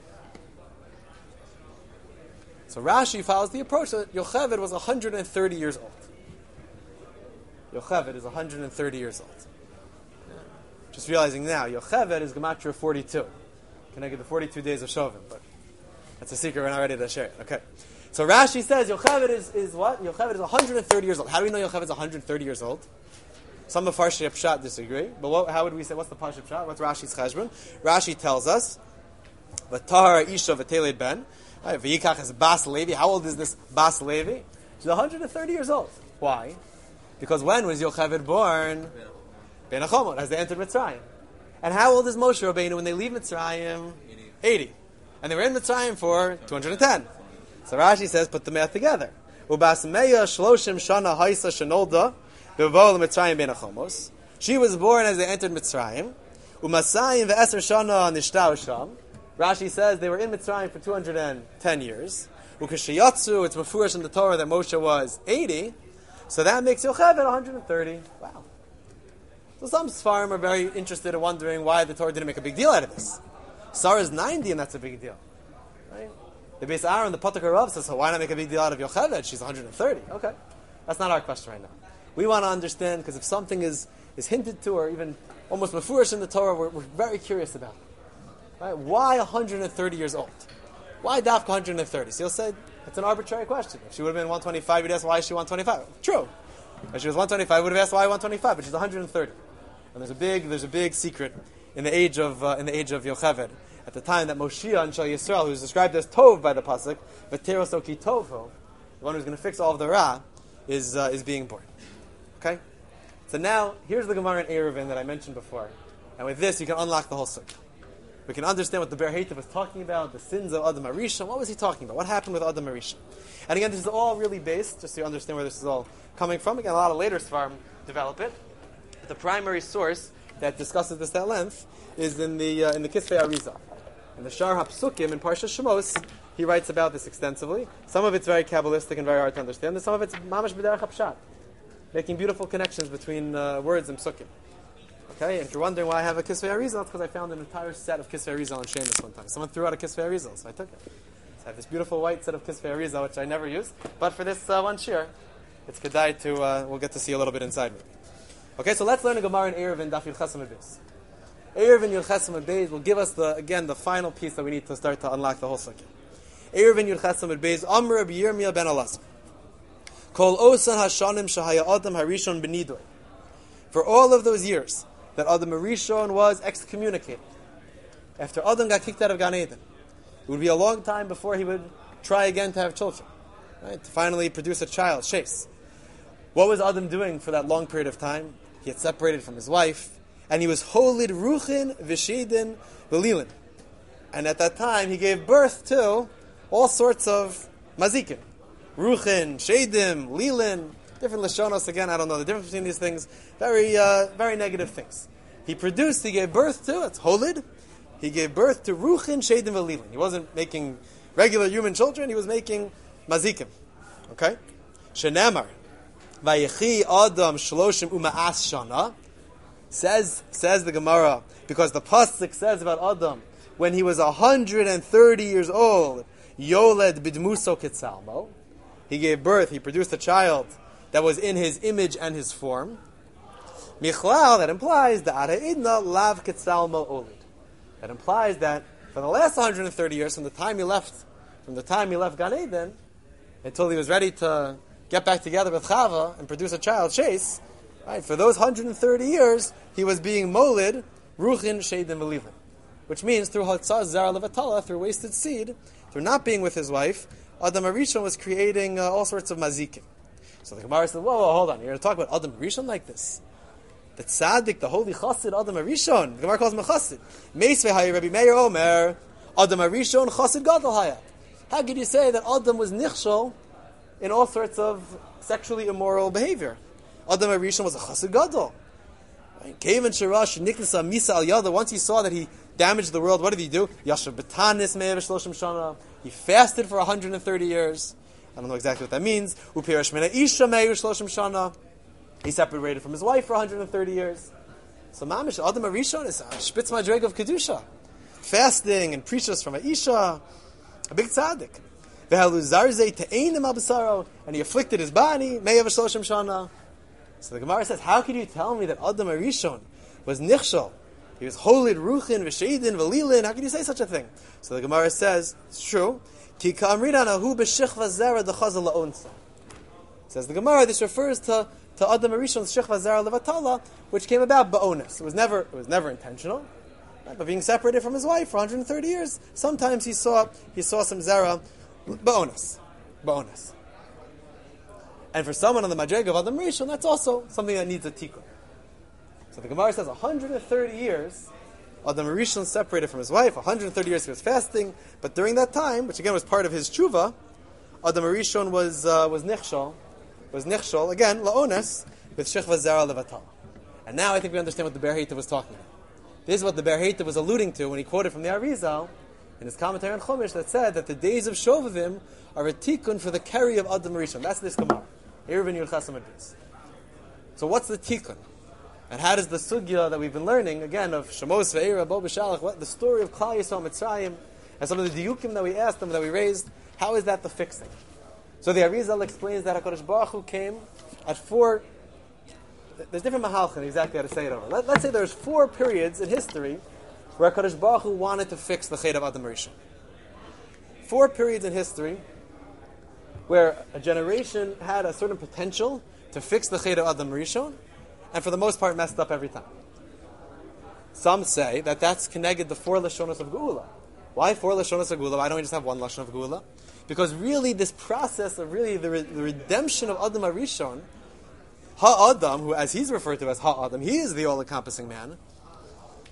So Rashi follows the approach that Yocheved was one hundred thirty years old. Yocheved is one hundred thirty years old. Just realizing now, Yocheved is Gematria forty-two. Connected to forty-two days of Shovavim, but that's a secret we're not ready to share it. Okay. So Rashi says Yocheved is, is what? Yocheved is one hundred thirty years old. How do we know Yocheved is one hundred thirty years old? Some of Farshei Pshat disagree, but what, how would we say? What's the Farshei Pshat? What's Rashi's cheshbon? Rashi tells us, "V'tahar isha v'teled ben." V'yikach is Bas Levi. How old is this Bas Levi? She's one hundred thirty years old. Why? Because when was Yocheved born? Ben Achomot, as they entered Mitzrayim. And how old is Moshe Rabbeinu when they leave Mitzrayim? eighty. And they were in Mitzrayim for two hundred ten. So Rashi says, put the math together. Ubas meya shloshim shana haisa shenolda v'vol Mitzrayim ben Achomos. She was born as they entered Mitzrayim. Umasayim ve'eser shana nishtau sham. Rashi says they were in Mitzrayim for two hundred ten years. Ukashiyatsu, it's mafurish in the Torah that Moshe was eighty. So that makes Yocheved one hundred thirty. Wow. So some Sfarim are very interested in wondering why the Torah didn't make a big deal out of this. Sarah's ninety and that's a big deal. Right? The Beis Aaron, the Patak Rav says, so why not make a big deal out of Yocheved? She's one hundred thirty. Okay. That's not our question right now. We want to understand, because if something is, is hinted to or even almost mafurish in the Torah, we're, we're very curious about it. Right? Why one hundred thirty years old? Why Dafka one hundred thirty? So you'll say, it's an arbitrary question. If she would have been one twenty-five, you'd ask, why is she one twenty-five? True. If she was one twenty-five, we would have asked, why one twenty-five? But she's one hundred thirty. And there's a big, there's a big secret in the age of, uh, in the age of Yocheved. At the time that Moshiach and Shal Yisrael, who's described as Tov by the Pasuk, V'teros Oki Tovo, the one who's going to fix all of the Ra, is, uh, is being born. Okay? So now, here's the Gemara in Eruvin that I mentioned before. And with this, you can unlock the whole sukkah. We can understand what the Ber Heitev was talking about, the sins of Adam HaRishon. What was he talking about? What happened with Adam HaRishon? And again, this is all really based, just so you understand where this is all coming from. Again, a lot of later Svarim develop it. But the primary source that discusses this at length is in the uh, in the Kisvei Arizal. In the Shar HaPsukim in Parsha Shemos, he writes about this extensively. Some of it's very Kabbalistic and very hard to understand, and some of it's Mamash B'derech HaPshat, making beautiful connections between uh, words and Psukim. Okay, and if you're wondering why I have a Kisvei Arizal, it's because I found an entire set of Kisvei Arizal on Shemus one time. Someone threw out a Kisvei Arizal, so I took it. So I have this beautiful white set of Kisvei Arizal, which I never use, but for this uh, one shir, it's kedai to, uh, we'll get to see a little bit inside maybe. Okay, so let's learn a Gemara in Erev in Daf Yud Ches Amud Beis. Erev in Yud Ches Amud Beis will give us, the again, the final piece that we need to start to unlock the whole sukkah. Erev in Yud Ches Amud Beis, Amr Rabbi Yirmiyah ben Elazar. Kol osan hashanim shahaya Adam harishon b'nidoy. For all of those years that Adam HaRishon was excommunicated, after Adam got kicked out of Gan Eden, it would be a long time before he would try again to have children, right? To finally produce a child, Shes. What was Adam doing for that long period of time? He had separated from his wife, and he was holid ruchin v'shedin v'lilin. And at that time, he gave birth to all sorts of mazikin. Ruchin, shedim, lilin, different lashonos. Again, I don't know the difference between these things. Very, uh, very negative things. He produced, he gave birth to, it's holid. He gave birth to ruchin, shedim, v'lilin. He wasn't making regular human children, he was making mazikim. Okay? Shenamar, vayechi adam shloshim uma'as shana. Says, says the Gemara, because the pasuk says about Adam, when he was one hundred thirty years old, Yoled bidmuso ketzalmo, he gave birth, he produced a child that was in his image and his form. Michlal, that implies the Ara'idna lav ketzalmo olid. That implies that for the last one hundred thirty years, from the time he left, from the time he left Gan Eden, until he was ready to get back together with Chava and produce a child, Shes, right, for those one hundred thirty years, he was being molid, ruchin, shedim, v'lilin. Which means through Hatzah Zara Levatala, through wasted seed, through not being with his wife, Adam HaRishon was creating uh, all sorts of mazikim. So the Gemara said, whoa, whoa, hold on, you're going to talk about Adam HaRishon like this? The tzaddik, the holy chassid, Adam HaRishon, the Gemara calls him a chassid. Meisvei hayi Rabbi Meir Omer, Adam HaRishon, chassid gadol haya. How could you say that Adam was nichshol in all sorts of sexually immoral behavior? Adam HaRishon was a chassid gadol. Kevin Shirash Niknasa Misa Al Yada. Once he saw that he damaged the world, what did he do? Yashav Betanis Me'ev Shloshim Shana. He fasted for one hundred thirty years. I don't know exactly what that means. Upirash Mena Isha Me'ev Shloshim Shana. He separated from his wife for one hundred thirty years. So Mamish Adam HaRishon is a Spitz Madreg of Kedusha, fasting and preachers from Aisha, a big tzaddik. Ve'haluzarze Te'enim Al Basaro, and he afflicted his body Me'ev Shloshim Shana. So the Gemara says, how can you tell me that Adam HaRishon was nichshol? He was holid ruchin v'shedin v'lilin. How can you say such a thing? So the Gemara says, it's true. Ki ka'amrinan ahu b'shechva zera d'chazal la'onsa. Says the Gemara, this refers to, to Adam HaRishon's shechva zera levatala, which came about ba'onis. It was never, it was never intentional. Right? But being separated from his wife for one hundred thirty years, sometimes he saw, he saw some zera ba'onis. Ba'onis. And for someone on the Madreg of Adam HaRishon, that's also something that needs a tikkun. So the Gemara says one hundred thirty years, Adam HaRishon separated from his wife, one hundred thirty years he was fasting, but during that time, which again was part of his tshuva, Adam HaRishon was uh, was nichshol, was nichshol, again, la'ones, with shechva zara levatala. And now I think we understand what the Ber Heitev was talking about. This is what the Ber Heitev was alluding to when he quoted from the Arizal in his commentary on Chumash that said that the days of Shovavim are a tikkun for the carry of Adam HaRishon. That's this Gemara. So what's the tikkun? And how does the sugya that we've been learning, again, of Shemos Ve'era, Bo B'Shalach, what the story of Klal Yisrael Mitzrayim, and some of the diyukim that we asked them, that we raised, how is that the fixing? So the Arizal explains that HaKadosh Baruch Hu came at four, there's different mahalchim exactly how to say it over. Let, let's say there's four periods in history where HaKadosh Baruch Hu wanted to fix the Chet of Adam HaRishon. Four periods in history where a generation had a certain potential to fix the Chet of Adam HaRishon, and for the most part messed up every time. Some say that that's connected the four Lashonos of Geula. Why four Lashonos of Geula? Why don't we just have one Lashon of Geula? Because really this process of really the, re- the redemption of Adam HaRishon, Ha-Adam, who as he's referred to as Ha-Adam, he is the all-encompassing man,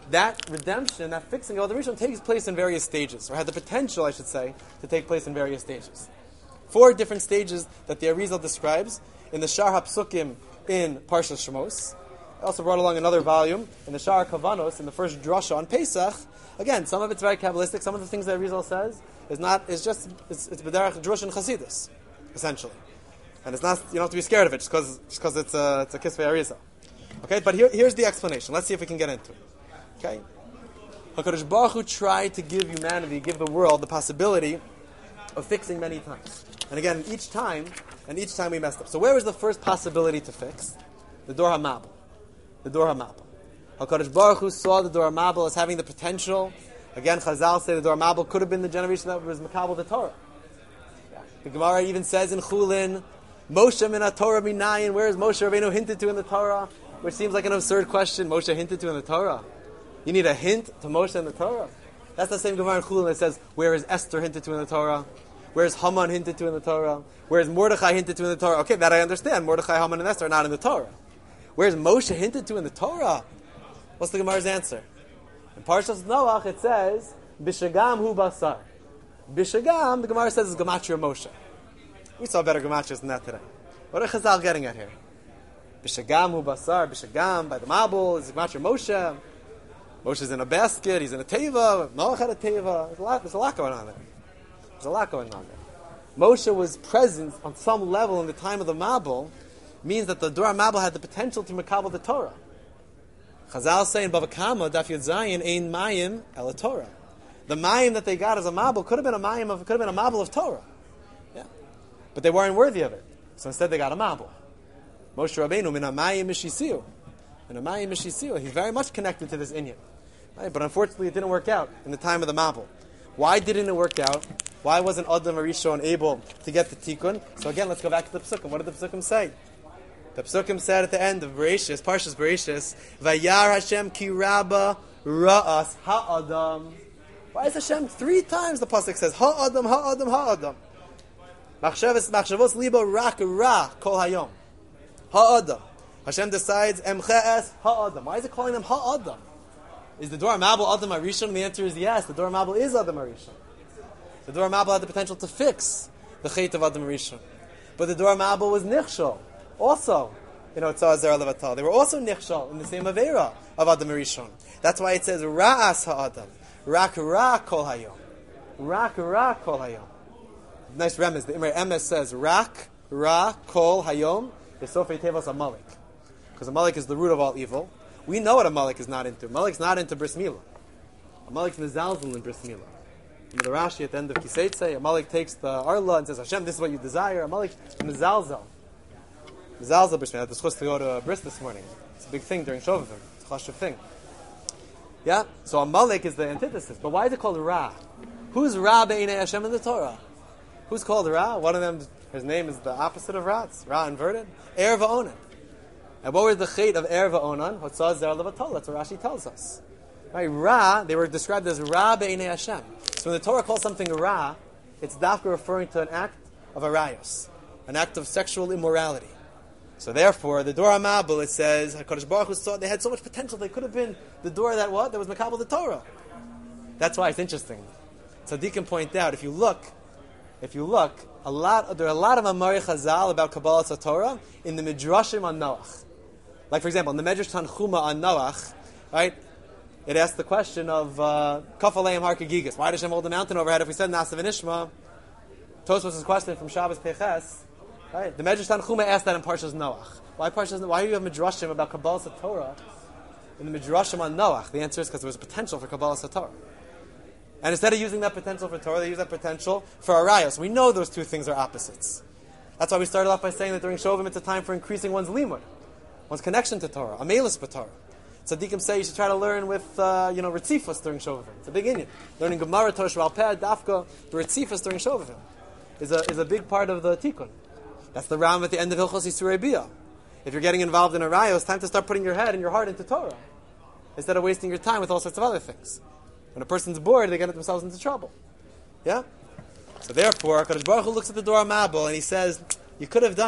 that redemption, that fixing of the Rishon takes place in various stages, or had the potential, I should say, to take place in various stages. Four different stages that the Arizal describes in the Shar HaPsukim in Parshas Shemos. I also brought along another volume in the Shar Kavanos in the first drasha on Pesach. Again, some of it's very Kabbalistic. Some of the things that Arizal says is not is just it's it's B'derech Drush and Chassidus, essentially, and it's not you don't have to be scared of it just because just because it's a it's a Kisvei Arizal. Okay, but here here's the explanation. Let's see if we can get into it. Okay, HaKadosh Baruch Hu tried to give humanity, give the world the possibility of fixing many times, and again each time and each time we messed up. So where was the first possibility to fix? The Dor HaMabul. The Dor HaMabul. HaKadosh Baruch Hu saw the Dor HaMabul as having the potential. Again, Chazal say the Dor HaMabul could have been the generation that was Makabel the Torah. Yeah. The Gemara even says in Chulin, Moshe min HaTorah minayin. Where is Moshe Rabbeinu hinted to in the Torah? Which seems like an absurd question. Moshe hinted to in the Torah. You need a hint to Moshe in the Torah. That's the same Gemara in Chulin that says, where is Esther hinted to in the Torah? Where is Haman hinted to in the Torah? Where is Mordechai hinted to in the Torah? Okay, that I understand. Mordechai, Haman, and Esther are not in the Torah. Where's Moshe hinted to in the Torah? What's the Gemara's answer? In Parshas Noach it says, Bishagam hu basar. Bishagam, the Gemara says, is Gematria Moshe. We saw better Gematrias than that today. What are Chazal getting at here? Bishagam hu basar, Bishagam, by the Mabul, is Gematria Moshe. Moshe's in a basket, he's in a teva, Noach had a teva. There's a lot, there's a lot going on there. There's a lot going on there. Moshe was present on some level in the time of the Mabul, means that the Dor HaMabul had the potential to makabel the Torah. Chazal say in Bava Kama, Daf Yud Zayin, Ein Mayim El Torah. The Mayim that they got as a Mabul could have been a Mayim of could have been a Mabul of Torah. Yeah. But they weren't worthy of it. So instead they got a Mabul. Moshe Rabbeinu min Mayim Mishisiu. Min Mayim Mishisiu. He's very much connected to this inyan. Right? But unfortunately it didn't work out in the time of the Mabul. Why didn't it work out? Why wasn't Adam Arishon able to get the Tikkun? So again, let's go back to the Psukim. What did the Psukim say? The Psukim said at the end of Bereshis, Parshas Bereshis, Vayar Hashem ki rabba ra'as ha'adam. Why is Hashem three times the pasuk says ha'adam, ha'adam, ha'adam? Machshavos machshavos libo rak ra kol hayom. Ha'adam. Hashem decides emche'es ha'adam. Why is it calling them ha'adam? Is the Dor HaMabul Adam Arishon? The answer is yes. The Dor HaMabul is Adam Arishon. The Dor HaMabul had the potential to fix the Chet of Adam Arishon, but the Dor HaMabul was nichshol. Also, you know, Tzah Zera Levatal. They were also nichshal in the same avera of Adam Rishon. That's why it says Ra'as ha'adam, Rak Ra Kol Hayom, Rak Ra Kol Hayom. Nice remez. The Imre Emes says Rak Ra Kol Hayom is Sofei Tevos Amalek, because Amalek is the root of all evil. We know what Amalek is not into. Amalek's not into bris milah. Amalek's nizalzel in bris milah. In the Rashi at the end of Kiseitze, Amalek takes the Arla and says, Hashem, this is what you desire. Amalek nizalzel. Zalza bris milah. I was supposed to go to a bris this morning. It's a big thing during Shovavim. It's a chashuv thing. Yeah? So Amalek is the antithesis. But why is it called Ra? Who's Ra be'inei Hashem in the Torah? Who's called Ra? One of them, his name is the opposite of Ra. It's Ra inverted. Er va'onan. And what was the chait of Er va'onan? Hotzah zer levatol. That's what Rashi tells us. Right? Ra, they were described as Ra be'inei Hashem. So when the Torah calls something Ra, it's dafka referring to an act of arayos, an act of sexual immorality. So therefore, the Dor HaMabul, it says, HaKadosh Baruch Hu saw they had so much potential, they could have been the door that what? That was Makabel the Torah. That's why it's interesting. Tzaddikim point out, if you look, if you look, a lot, there are a lot of Amari Chazal about Kabbalas HaTorah in the Midrashim on Noach. Like for example, in the Medrash Tanchuma on Noach, right? It asks the question of Kaf Aleim Har Kagigas. Why does Hashem hold the mountain overhead if we said Nasav and Ishma? Tosfos' question from Shabbos Peches. Right. The Medrash Tanchuma asked that in Parshas Noach. Why Parshas? Why do you have Midrashim about Kabbalas HaTorah in the Midrashim on Noach? The answer is because there was a potential for Kabbalas HaTorah. And instead of using that potential for Torah, they use that potential for Arayos. We know those two things are opposites. That's why we started off by saying that during Shovim it's a time for increasing one's limud, one's connection to Torah, amelis b'Torah. Tzaddikim say you should try to learn with, uh, you know, Ritzifos during Shovim. It's a big inyan. Learning Gemara, Torah, Shval Peh, Dafka, Ritzifos during Shovim is a, is a big part of the Tikkun. That's the Ram at the end of Hilchos Yisurei Bia. If you're getting involved in a raya, it's time to start putting your head and your heart into Torah, instead of wasting your time with all sorts of other things. When a person's bored, they get themselves into trouble. Yeah? So therefore, HaKadosh Baruch Hu looks at the Dor HaMabul and he says, you could have done it.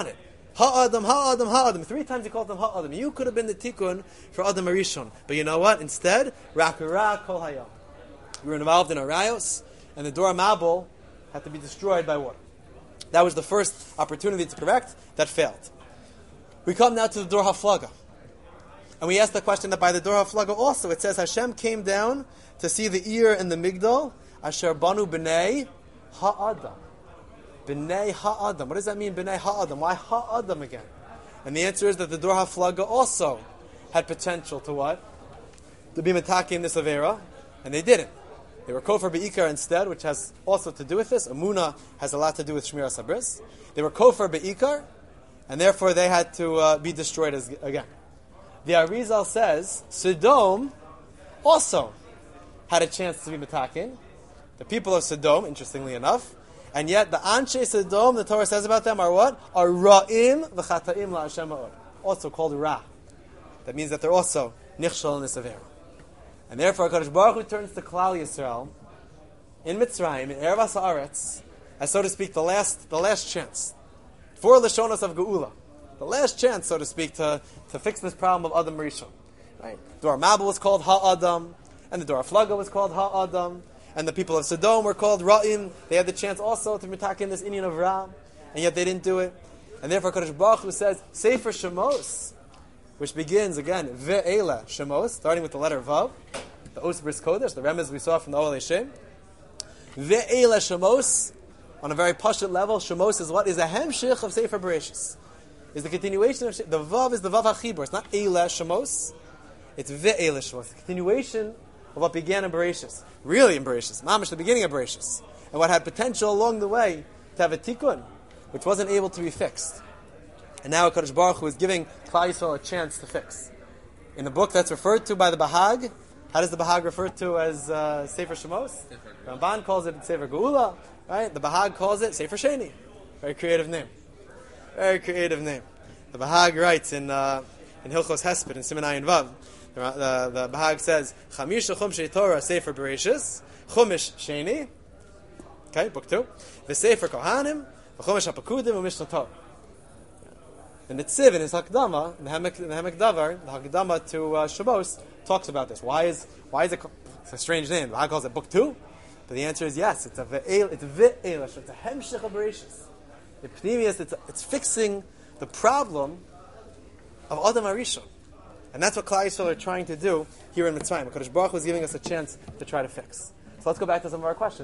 Ha-Adam, Ha-Adam, Ha-Adam. Three times he called them Ha-Adam. You could have been the tikkun for Adam Arishon. But you know what? Instead, Rakura Kol Hayam. We were involved in a rayos, and the Dor Mabul had to be destroyed by water. That was the first opportunity to correct. That failed. We come now to the Dor HaFlaga. And we ask the question that by the Dor HaFlaga also, it says Hashem came down to see the ear and the migdal, Asher Banu B'nai Ha-Adam. B'nai Ha-Adam. What does that mean, B'nai Ha-Adam? Why Ha-Adam again? And the answer is that the Dor HaFlaga also had potential to what? To be Mataki in this Avera, and they didn't. They were Kofar Be'ikar instead, which has also to do with this. Amuna has a lot to do with Shmir HaSabris. They were Kofar Be'ikar, and therefore they had to uh, be destroyed as, again. The Arizal says, Sodom also had a chance to be Matakin. The people of Sodom, interestingly enough, and yet the Anshe Sodom, the Torah says about them, are what? Are Ra'im v'chata'im la'Hashem ha'od. Also called Ra. That means that they're also Nichshal in this Avera. And therefore, HaKadosh Baruch Hu turns to Klal Yisrael in Mitzrayim, in Erev HaSa'aretz, as so to speak, the last, the last chance. Four Lashonos of Geula. The last chance, so to speak, to, to fix this problem of Adam Rishon. Right? Dor Mabul was called Ha-Adam, and the Dor HaFlaga was called Ha-Adam, and the people of Sodom were called Ra'im. They had the chance also to attack in this Indian of Ra, and yet they didn't do it. And therefore, HaKadosh Baruch Hu says, Sefer Shemos, which begins, again, Ve'ela Shemos, starting with the letter Vav, the Os Bris Kodesh, the remez we saw from the Oel Hashem. Ve'ela Shemos, on a very pashut level, Shemos is what? Is a hemshich of Sefer Bereshis. Is the continuation of, the Vav is the Vav HaChibur. It's not Eila Shemos, it's Ve'ela Shemos. The continuation of what began in Bereshis. Really in Bereshis. Mamish, the beginning of Bereshis. And what had potential along the way to have a tikkun, which wasn't able to be fixed. And now HaKadosh Baruch Hu is giving Klal Yisrael a chance to fix. In the book that's referred to by the Bahag, how does the Bahag refer to as uh, Sefer Shemos? Ramban calls it Sefer Geula, right? The Bahag calls it Sefer Sheni. Very creative name. Very creative name. The Bahag writes in uh, in Hilchos Hesped, in Siman Ayin Vav, the, the, the Bahag says, Chamisha Chumshei Torah Sefer Bereshis, Chumish Sheni, okay, book two, the Sefer Kohanim, Chumish HaPakudim, and Mishnah Torah. And the Tziv in his Hakdama, in the Hamek, in the Hamek Davar, the Hakdama to uh, Shabbos, talks about this. Why is why is it? It's a strange name. Bahag calls it book two, but the answer is yes. It's a ve'el. It's ve'el. It's a hemshich of Bereshis. The Pnimius, it's, it's fixing the problem of Adam Arishon, and that's what Klal Yisrael are trying to do here in Mitzrayim. HaKadosh Baruch Hu is giving us a chance to try to fix. So let's go back to some of our questions.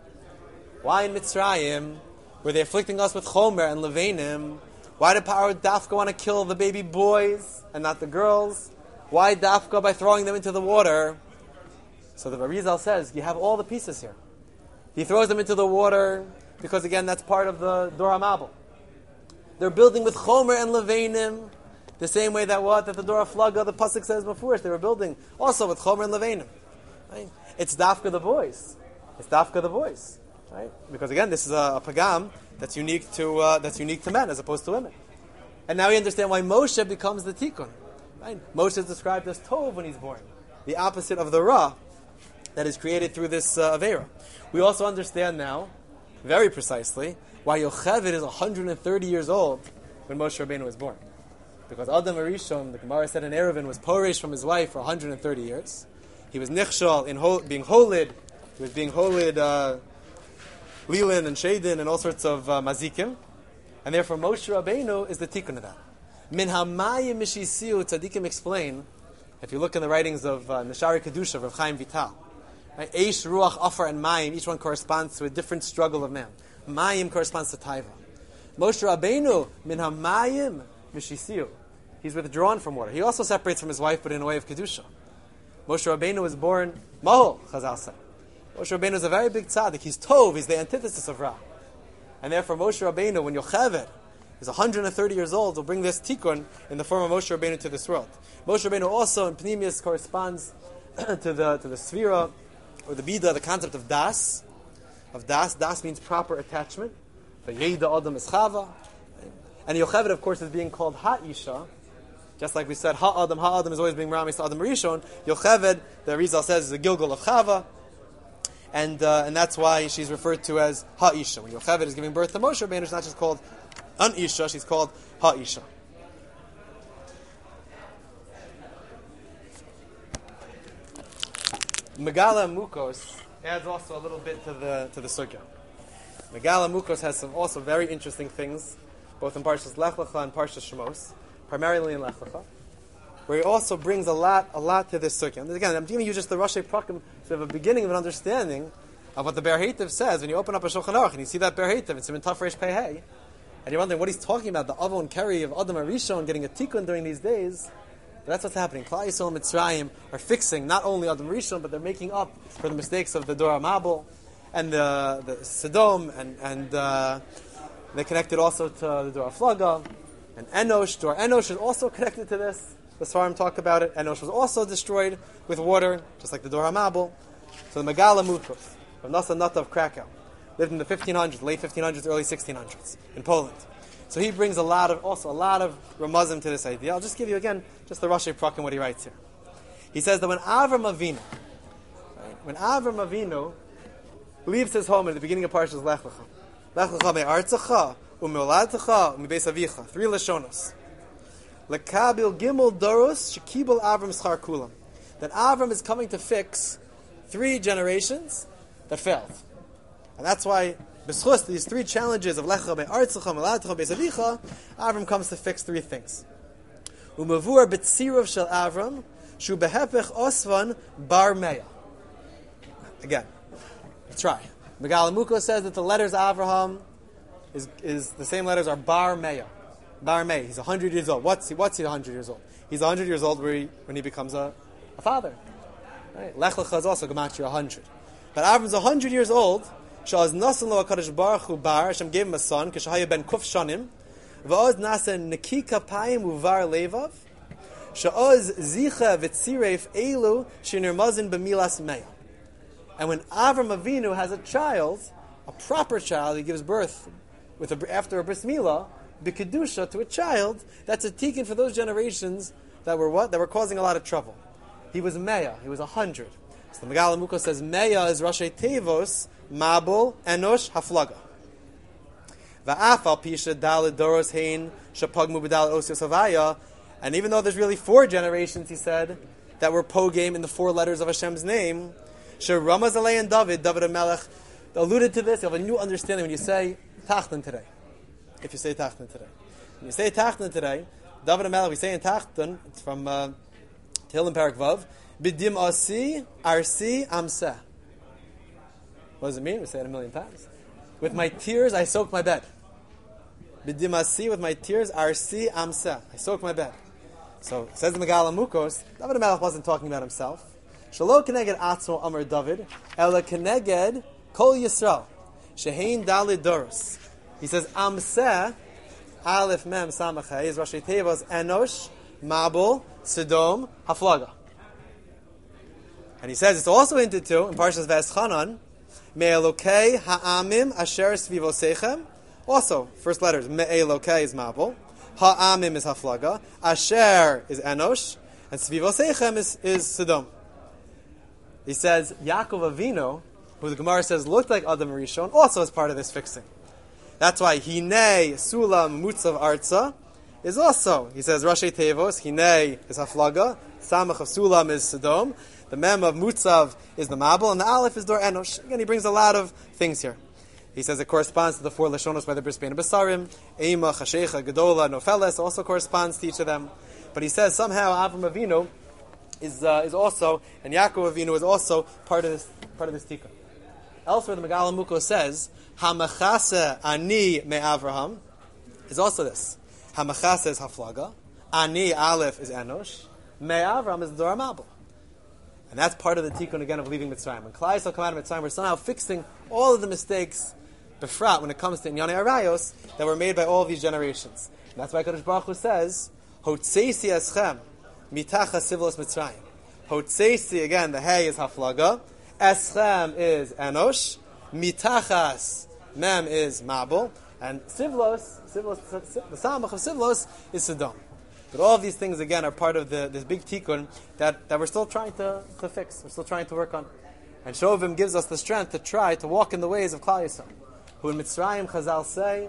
Why in Mitzrayim were they afflicting us with Chomer and Levanim? Why did Paro Dafka want to kill the baby boys and not the girls? Why Dafka by throwing them into the water? So the Arizal says, you have all the pieces here. He throws them into the water because, again, that's part of the Dor HaMabul. They're building with Chomer and Levanim the same way that what? That the Dor HaFlaga, the Pasuk says before, they were building also with Chomer and Levanim. Right? It's Dafka the boys. It's Dafka the boys. Right? Because, again, this is a, a pagam that's unique to uh, that's unique to men as opposed to women. And now we understand why Moshe becomes the tikkun. Right? Moshe is described as Tov when he's born, the opposite of the Ra that is created through this uh, Avera. We also understand now, very precisely, why Yocheved is one hundred thirty years old when Moshe Rabbeinu was born. Because Adam Arishon, the Gemara said in Eruvin, was poresh from his wife for one hundred thirty years. He was nichshal in hol- being holid. He was being holid uh, lilin and shadin and all sorts of uh, mazikim. And therefore Moshe Rabbeinu is the tikkun of that. Min hamayim mishisiu, tzaddikim explain, if you look in the writings of uh, Neshari Kedusha, of Rav Chaim Vital, right? Eish, Ruach, Afar, and Mayim, each one corresponds to a different struggle of man. Mayim corresponds to Taiva. Moshe Rabbeinu, min hamayim mishisiu. He's withdrawn from water. He also separates from his wife, but in a way of Kedusha. Moshe Rabbeinu was born Mahol, Chazal say. Moshe Rabbeinu is a very big tzaddik. He's Tov, he's the antithesis of Ra. And therefore Moshe Rabbeinu, when Yocheved is one hundred thirty years old, will bring this tikkun in the form of Moshe Rabbeinu to this world. Moshe Rabbeinu also in Pnimius corresponds to the to the Sphira, or the Bida, the concept of Das. Of Das. Das means proper attachment. V'yeida Adam is Chava. And Yocheved, of course, is being called Ha-Isha. Just like we said, Ha-Adam, Ha-Adam is always being Ramis to Adam Rishon. Yocheved, the Rizal says, is a Gilgal of Chava. And uh, and that's why she's referred to as Ha-Isha. When Yocheved is giving birth to Moshe Rabbeinu, it's not just called an Isha, she's called Ha-Isha. Megala Mukos adds also a little bit to the to the sugya. Megala Mukos has some also very interesting things, both in Parshas Lech Lecha and Parshas Shemos, primarily in Lech Lecha, where he also brings a lot a lot to this sugya. And again, I'm giving you just the Rashi Prakim to have a beginning of an understanding of what the Ber Heitev says when you open up a Shulchan Aruch and you see that Ber Heitev, it's in Taf Reish Pei Hey, and you're wondering what he's talking about, the Avon Keri of Adam Arishon getting a tikkun during these days. But that's what's happening. Klal Yisrael and Mitzrayim are fixing not only Adam Rishon, but they're making up for the mistakes of the Dor HaMabul and the, the Sodom, and, and uh, they connected also to the Dor HaFlaga, and Enosh. Dor Enosh is also connected to this. The Svarim talk about it. Enosh was also destroyed with water, just like the Dor HaMabul. So the Megala Mukos from Nasa Nata of Krakow lived in the fifteen hundreds, late fifteen hundreds, early sixteen hundreds in Poland. So he brings a lot of, also a lot of ramazim to this idea. I'll just give you again, just the Rashi Prakim, what he writes here. He says that when Avram Avinu, right, when Avram Avinu leaves his home at the beginning of Parshas Lech Lecha, Lech Lecha me'artzecha, u'me'oladtecha, u'me'beis avicha, three Lashonos. Lekabil gimel doros, shekibel Avram schar kulam. That Avram is coming to fix three generations that failed. And that's why B'schus, these three challenges of Lecha be'artzecha, me'oladtecha, be'is avicha, Avram comes to fix three things. U'mavur b'tzirov shel Avram, shu behepech osvan bar meya. Again, let's try. Megala Mukos says that the letters Avraham is, is the same letters are bar meya. Bar meya. He's a hundred years old. What's he? What's he? A hundred years old. He's a hundred years old where he, when he becomes a, a father. Right? Lech Lecha is also gematria a hundred. But Avram's a hundred years old. Shaz nasan lo HaKadosh Baruch Hu bar. Hashem gave him a son. K'shahaya ben kuf shanim. V'oz nasa neki kapayim uvar levav. Sha'oz zicha v'tziref elu shenirmazin b'milas meya. And when Avram Avinu has a child, a proper child, he gives birth with a, after a bris milah, b'kedusha to a child, that's a tikkun for those generations that were what? That were causing a lot of trouble. He was meya. He was a hundred. So the Megala Mukos says meya is Rashi Tevos, Mabul, Enosh, Haflaga. Va'afal pisha dalid doros hein shapagmu b'dalid osios havaya. And even though there's really four generations, he said, that were pogame in the four letters of Hashem's name, Shir Ramaz Alei and David, David HaMelech, alluded to this. You have a new understanding when you say Tachton today. If you say Tachton today. When you say Tachton today, David HaMelech, we say in Tachton, it's from uh, Tehillim Parak Vav, Bidim Asi, Arsi, Amseh. What does it mean? We say it a million times. With my tears, I soak my bed. Bidim Asi, with my tears, Arsi, Amseh. I soak my bed. So, says the Megala Mukos, David HaMelech wasn't talking about himself. Shalo keneged atzmo Amar David, ela keneged kol Yisrael, shehein dalid doros. He says, Amseh, Aleph Mem Samachay, is Rashi Tevos, Enosh, Mabul, Sodom, Haflaga. And he says, it's also hinted to, in Parshas V'eschanan, Me'elokei ha'amim asher svivosechem. Also, first letters, Me'elokei is Mabul, Ha'amim is Haflaga, Asher is Enosh, and Svivosechem is, is Sodom. He says, Yaakov Avinu, who the Gemara says looked like Adam Rishon, also is part of this fixing. That's why Hinei Sulam Mutzav Arza is also, he says, Rashi Tevos, Hinei is Haflaga, Samach of Sulam is Sodom, the Mem of Mutzav is the Mabul, and the Aleph is Dor Enosh. Again, he brings a lot of things here. He says it corresponds to the four Lashonos by the Bris Bein Basarim, Eima, Chashecha, Gedola, Nofeles, also corresponds to each of them. But he says somehow Avram Avinu is uh, is also, and Yaakov Avinu is also part of this part of this tikkun. Elsewhere, the Megala Mukos says, Hamachase ani me Avraham is also this. Hamachase is Haflaga, ani Aleph is Enosh, me Avraham is Dor HaMabul. And that's part of the tikkun again of leaving Mitzrayim. When Klal Yisrael come out of Mitzrayim, we're somehow fixing all of the mistakes, befrat, when it comes to Inyanei Arayos, that were made by all of these generations. And that's why Kadosh Baruch Hu says, Hotzeisi eschem mitacha sivlos Mitzrayim. Hotzeisi, again, the hay is Haflaga, eschem is Enosh, mitachas, mem is Mabul, and sivlos, sivlos, the samach of sivlos is Sodom. But all of these things, again, are part of the this big tikkun that, that we're still trying to, to fix. We're still trying to work on. And Shovim gives us the strength to try to walk in the ways of Klal Yisrael, who in Mitzrayim, Chazal say,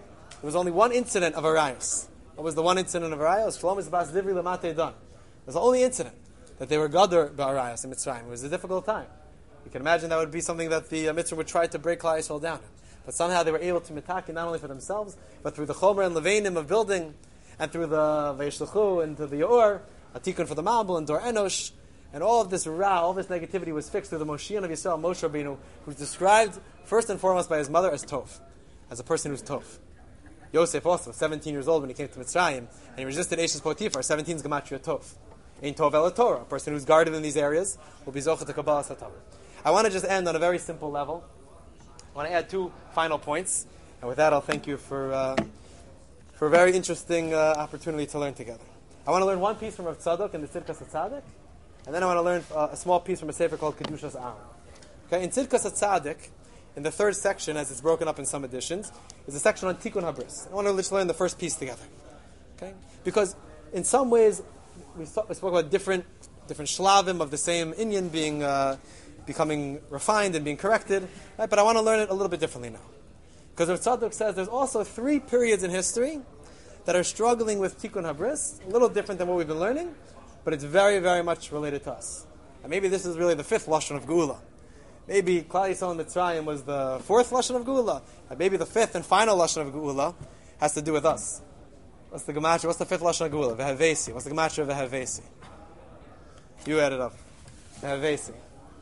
there was only one incident of Arayos. What was the one incident of Arayos? Shlomo Bas Divri Lamate Dan. It was the only incident that they were Gador Ba'arayos in Mitzrayim. It was a difficult time. You can imagine that would be something that the uh, Mitzvah would try to break Klal Yisrael down in. But somehow they were able to mitaki not only for themselves, but through the Chomer and Levanim of building, and through the Veishluchu and to the Yor, a Tikkun for the Mabul and Dor Enosh, and all of this ra, all this negativity was fixed through the Moshiach of Yisrael, Moshe Rabbeinu, who's described first and foremost by his mother as Tov, as a person who's Tov. Yosef also, seventeen years old when he came to Mitzrayim, and he resisted Eshes Potiphar. seventeen is Gematria Tov. Ein Tov El Torah, a person who's guarded in these areas will be Zocheh to Kabbalah Satorah. I want to just end on a very simple level. I want to add two final points, and with that I'll thank you for uh, for a very interesting uh, opportunity to learn together. I want to learn one piece from Rav Tzadok in the Tzidkas HaTzadik, and then I want to learn uh, a small piece from a sefer called Kedushas Aaron. Okay, in Tzidkas HaTzadik, in the third section, as it's broken up in some editions, is a section on Tikkun HaBris. I want to just learn the first piece together. Okay, because in some ways we, saw, we spoke about different different shlavim of the same inyan being. Uh, becoming refined and being corrected, right? But I want to learn it a little bit differently now. Because Rav Tzadok says there's also three periods in history that are struggling with Tikkun HaBris, a little different than what we've been learning, but it's very, very much related to us. And maybe this is really the fifth Lashon of Geula. Maybe Klal Yisrael and Mitzrayim was the fourth Lashon of Geula, and maybe the fifth and final Lashon of Geula has to do with us. What's the Gematria? What's the fifth Lashon of Geula? V'havesi. What's the Gematria of V'havesi? You add it up. V'havesi.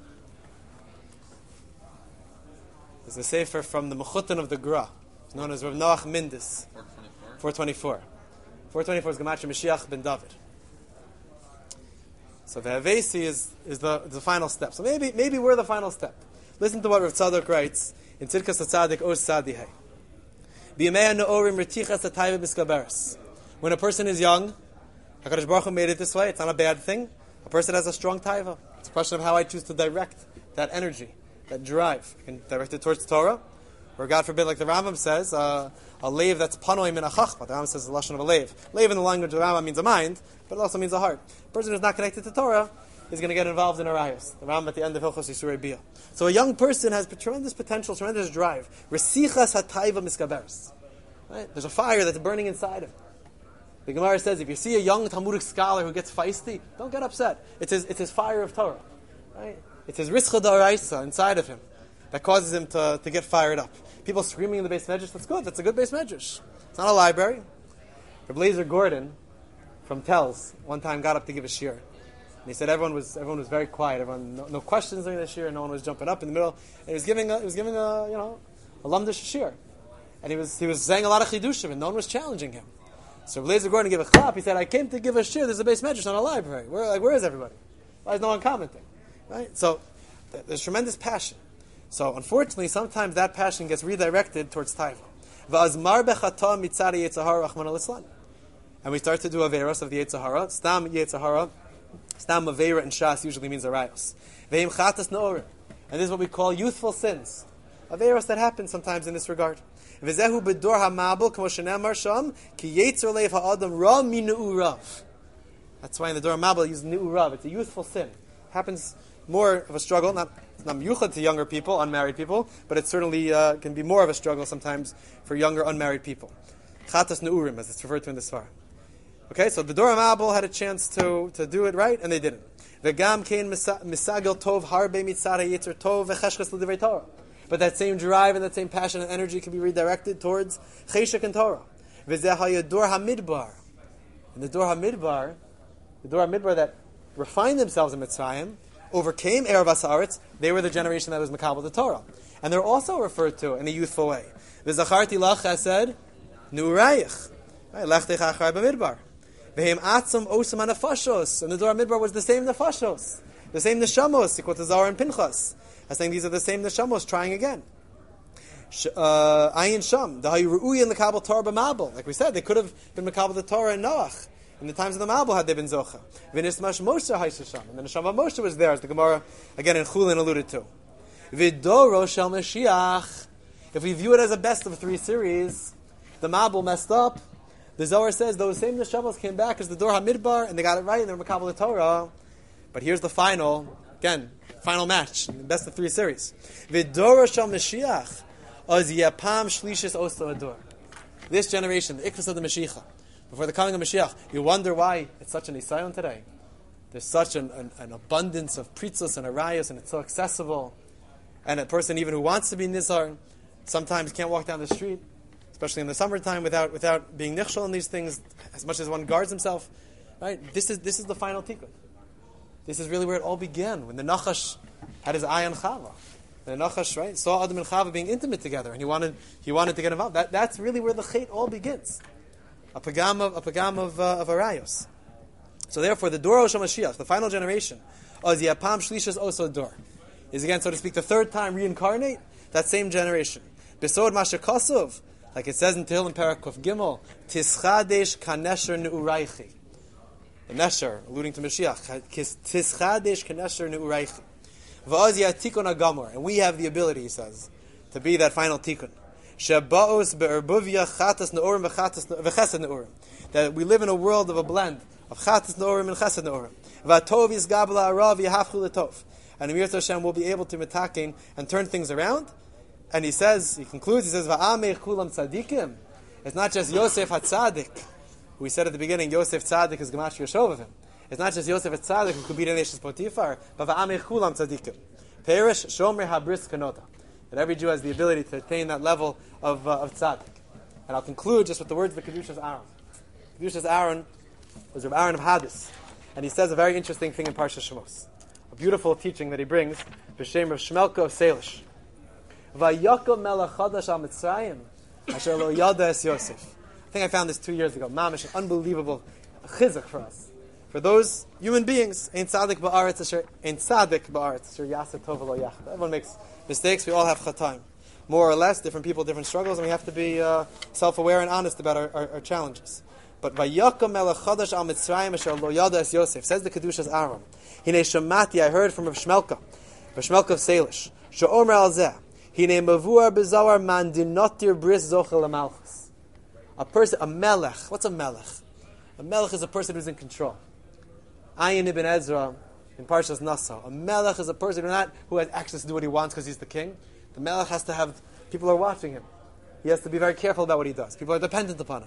There's a sefer from the Mechutin of the Gra, known as Rav Noach Mindis. four twenty-four. four twenty-four is Gematria Mashiach ben David. So V'havesi is, is the, the final step. So maybe maybe we're the final step. Listen to what Rav Tzadok writes in Tzidkas HaTzadik Oz Sadihei. B'yamei ha'no'orim retichas ha'taiva b'skaberes. When a person is young, HaKadosh Baruch Hu made it this way. It's not a bad thing. A person has a strong taiva. It's a question of how I choose to direct that energy, that drive. I can direct it towards Torah, or God forbid, like the Rambam says, uh, a leiv that's panoi min a chachma. The Rambam says the lashon of a leiv. Leiv in the language of the Rambam means a mind, but it also means a heart. A person who's not connected to Torah is going to get involved in arayos. The Rambam at the end of Hilchos Yisurei Bia. So a young person has tremendous potential, tremendous drive. Resichas hataiva miskaberes. Right? There's a fire that's burning inside him. The Gemara says, if you see a young Talmudic scholar who gets feisty, don't get upset. It's his, it's his fire of Torah. Right? It's his rischa d'oraisa inside of him that causes him to, to get fired up. People screaming in the Beis Medrash, that's good. That's a good Beis Medrash. It's not a library. Reb Eliezer Gordon from Telz one time got up to give a shiur. And he said everyone was everyone was very quiet. Everyone no, no questions during the shiur. No one was jumping up in the middle. And he was giving a, he was giving a you know a lamdish shiur. And he was he was saying a lot of chidushim, and no one was challenging him. So Reb Eliezer Gordon gave a clap. He said, "I came to give a shiur. There's a Beis Medrash, not a library. Where like where is everybody? Why is no one commenting?" Right? So th- there's tremendous passion. So unfortunately, sometimes that passion gets redirected towards taiva. V'azmar bechata mitzad Yetzer Hara rachman al-Islam. And we start to do averos of the Yetzer Hara. Stam Yetzer Hara, stam avera and shas usually means arayos. Ve'im chatas na'orim. And this is what we call youthful sins. Averos that happen sometimes in this regard. V'zehu b'dor ha'mabel k'mo shenemar sham ki yetzer leiv ha'adam ra mi ne'urav. That's why in the Dor HaMabel use ne'urav. It's a youthful sin. Happens more of a struggle, not it's not miyuchad to younger people, unmarried people, but it certainly uh, can be more of a struggle sometimes for younger unmarried people. Chatas neurim, as it's referred to in the Svar. Okay, so the Dor HaMabel had a chance to, to do it right, and they didn't. V'gam kein misagel tov harbe mitzad ha'yetzer tov v'cheshches l'divrei Torah. But that same drive and that same passion and energy can be redirected towards cheshek and Torah. V'zeh ha'yador ha'midbar. And the Dor HaMidbar, the Dor HaMidbar that refined themselves in Mitzrayim, overcame Erev Haaretz, they were the generation that was Makabel the Torah. And they're also referred to in a youthful way. V'zacharti lach chesed nu'urayich. Lechtech achar b'midbar. V'hem atzum osam hanafashos. And the Dor HaMidbar was the same nefashos. The same neshamos, equal to Zahar and Pinchas. I think these are the same neshamos trying again. Ayin Sham. Dahayu ru'uyin l'kabel Torah b'mabel. Like we said, they could have been Makabel the Torah in Noach. In the times of the Mabul had they been Zocha. V'nismash Moshe haishasham. And the Neshama Moshe was there, as the Gemara, again in Chulin, alluded to. V'doro shel Mashiach. If we view it as a best of three series, the Mabul messed up. The Zohar says those same Neshamas came back as the Dor HaMidbar, and they got it right, and they were Makabel the Torah. But here's the final, again, final match, the best of three series. V'doro shel Mashiach. Az yapam shlishis oso ador. this generation, the Ikvus of the Mashiach, before the coming of Mashiach, you wonder why it's such an Isayon today. There's such an, an, an abundance of pritzos and arayos, and it's so accessible. And a person even who wants to be nizar sometimes can't walk down the street, especially in the summertime, without without being nichshol in these things, as much as one guards himself. Right? This is this is the final tikkun. This is really where it all began, when the Nachash had his eye on Chava. The Nachash, right, saw Adam and Chava being intimate together, and he wanted he wanted to get involved. That that's really where the chait all begins. A pagam of a pagam of uh, of arayos. So therefore, the Dor Oshel Mashiach, the final generation, Oz Yapam Shlishas also Dor, is again, so to speak, the third time reincarnate that same generation. Besod Mashakosov, like it says in Tehillim Parak Kuf Gimel, Tischadesh Kanesher Neuraychi. The Nesher, alluding to Mashiach, Tischadesh Kanesher Neuraychi. V'oz Yatikon Agamor, and we have the ability, he says, to be that final tikkun. Shebaos be'erbuvia chatas ne'orim v'chesed ne'orim. That we live in a world of a blend of chatas ne'orim and chesed ne'orim. V'atov yizgabla arav yahafchu l'tov. And Emir Hashem will be able to mitakin and turn things around. And he says, he concludes, he says, Va'amech kulam tzadikim. It's not just Yosef HaTzadik. We said at the beginning, Yosef Tzadik is Gemash Yeshovavim. It's not just Yosef HaTzadik who could be the nation's Potifar, but Va'amech kulam tzadikim. Perish shomer habris kanota. That every Jew has the ability to attain that level of, uh, of tzaddik. And I'll conclude just with the words of the Kedushas Aaron. Kedushas Aaron was Rav Aaron of Hadis. And he says a very interesting thing in Parsha Shemos. A beautiful teaching that he brings, b'shem of Shmelka of Selish. Vayakom melech chadash al Mitzrayim, asher lo yada es Yosef. I think I found this two years ago. Mamish, an unbelievable chizuk for us. For those human beings, ein tzaddik ba'aretz asher, ein tzaddik ba'aretz asher yaseh tov lo yachad. Everyone makes mistakes. We all have chataim. More or less, different people, different struggles, and we have to be uh, self-aware and honest about our, our, our challenges. But Vayakom melech chadash al Mitzrayim asher lo yada es Yosef, says the Kedushas Aaron. Hine shamati, I heard from Rav Shmelka, Rav Shmelka of Selish, she'omer al zeh, hine mavuar bezawar man dinotir bris zochel amalchus. A person, a melech. What's a melech? A melech is a person who's in control. Ayin ibn Ezra in Parshas Nasa. A melech is a person who not who has access to do what he wants because he's the king. The melech has to have people are watching him. He has to be very careful about what he does. People are dependent upon him.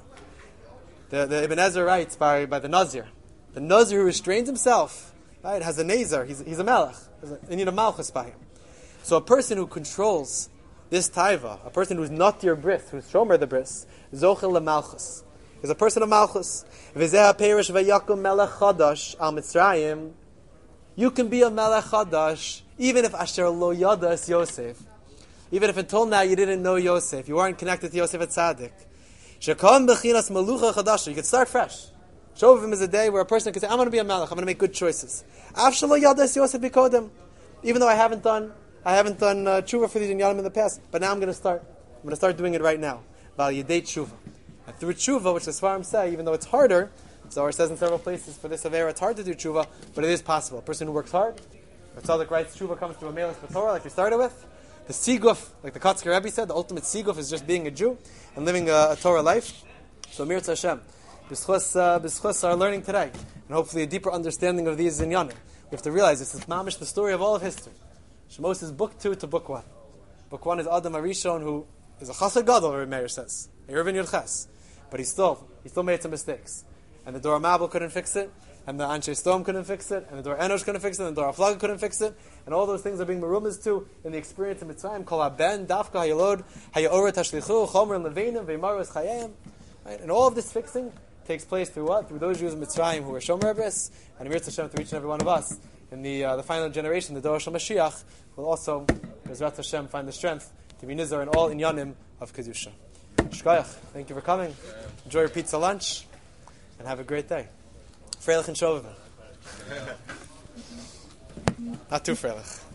The, the Ibn Ezra writes by, by the Nazir. The Nazir who restrains himself, right, has a Nazir. He's, he's a melech. They need a malchus by him. So a person who controls this taiva, a person who's not your bris, who's shomer the bris, zochel lemalchus, is a person of malchus. V'zeh ha'perish v'yakum melech chadash al Mitzrayim. You can be a melech chadash even if asher lo yada es Yosef. Even if until now you didn't know Yosef, you weren't connected to Yosef HaTzadik. Shekam bechinas melucha chadasha. You can start fresh. Shovim is a day where a person can say, I'm going to be a melech, I'm going to make good choices. After lo yada es Yosef bikodem. Even though I haven't done I haven't done uh, tshuva for these inyanim in the past, but now I'm going to start. I'm going to start doing it right now. Val yedei tshuva. And through tshuva, which the Svarim say, even though it's harder, Zohar says in several places for this avera, it's hard to do tshuva, but it is possible. A person who works hard, the tzaddik writes tshuva comes to a melis b'torah, like we started with. The siguf, like the Kotzker Rebbe said, the ultimate siguf is just being a Jew and living a, a Torah life. So Mir Hashem, b'schus uh, b'schus our learning today, and hopefully a deeper understanding of these inyanim. We have to realize this is mamish the story of all of history. Shemos is book two to book one. Book one is Adam Arishon, who is a chassid gadol, Rabbi Meir says, Yervin Yudches, but he still he still made some mistakes, and the Dor Mabel couldn't fix it, and the Anshe Stom couldn't fix it, and the Dor Enosh couldn't fix it, and the Dor Aflag couldn't fix it, and all those things are being merumas to in the experience of Mitzrayim. Kol haben Dafka Hayalod Hayaoret Hashlichu Chomer Levinim Veimaros Chayim, right? And all of this fixing takes place through what? Through those Jews in Mitzrayim who are Shomer Bris, and Emir Hashem through each and every one of us. In the uh, the final generation, the Dor Shel Mashiach, will also, Bezrat Hashem, find the strength to be nizar in all inyanim of Kedusha. Shkoyach, thank you for coming. Enjoy your pizza lunch, and have a great day. Freilich and Shovavim. Not too freilich.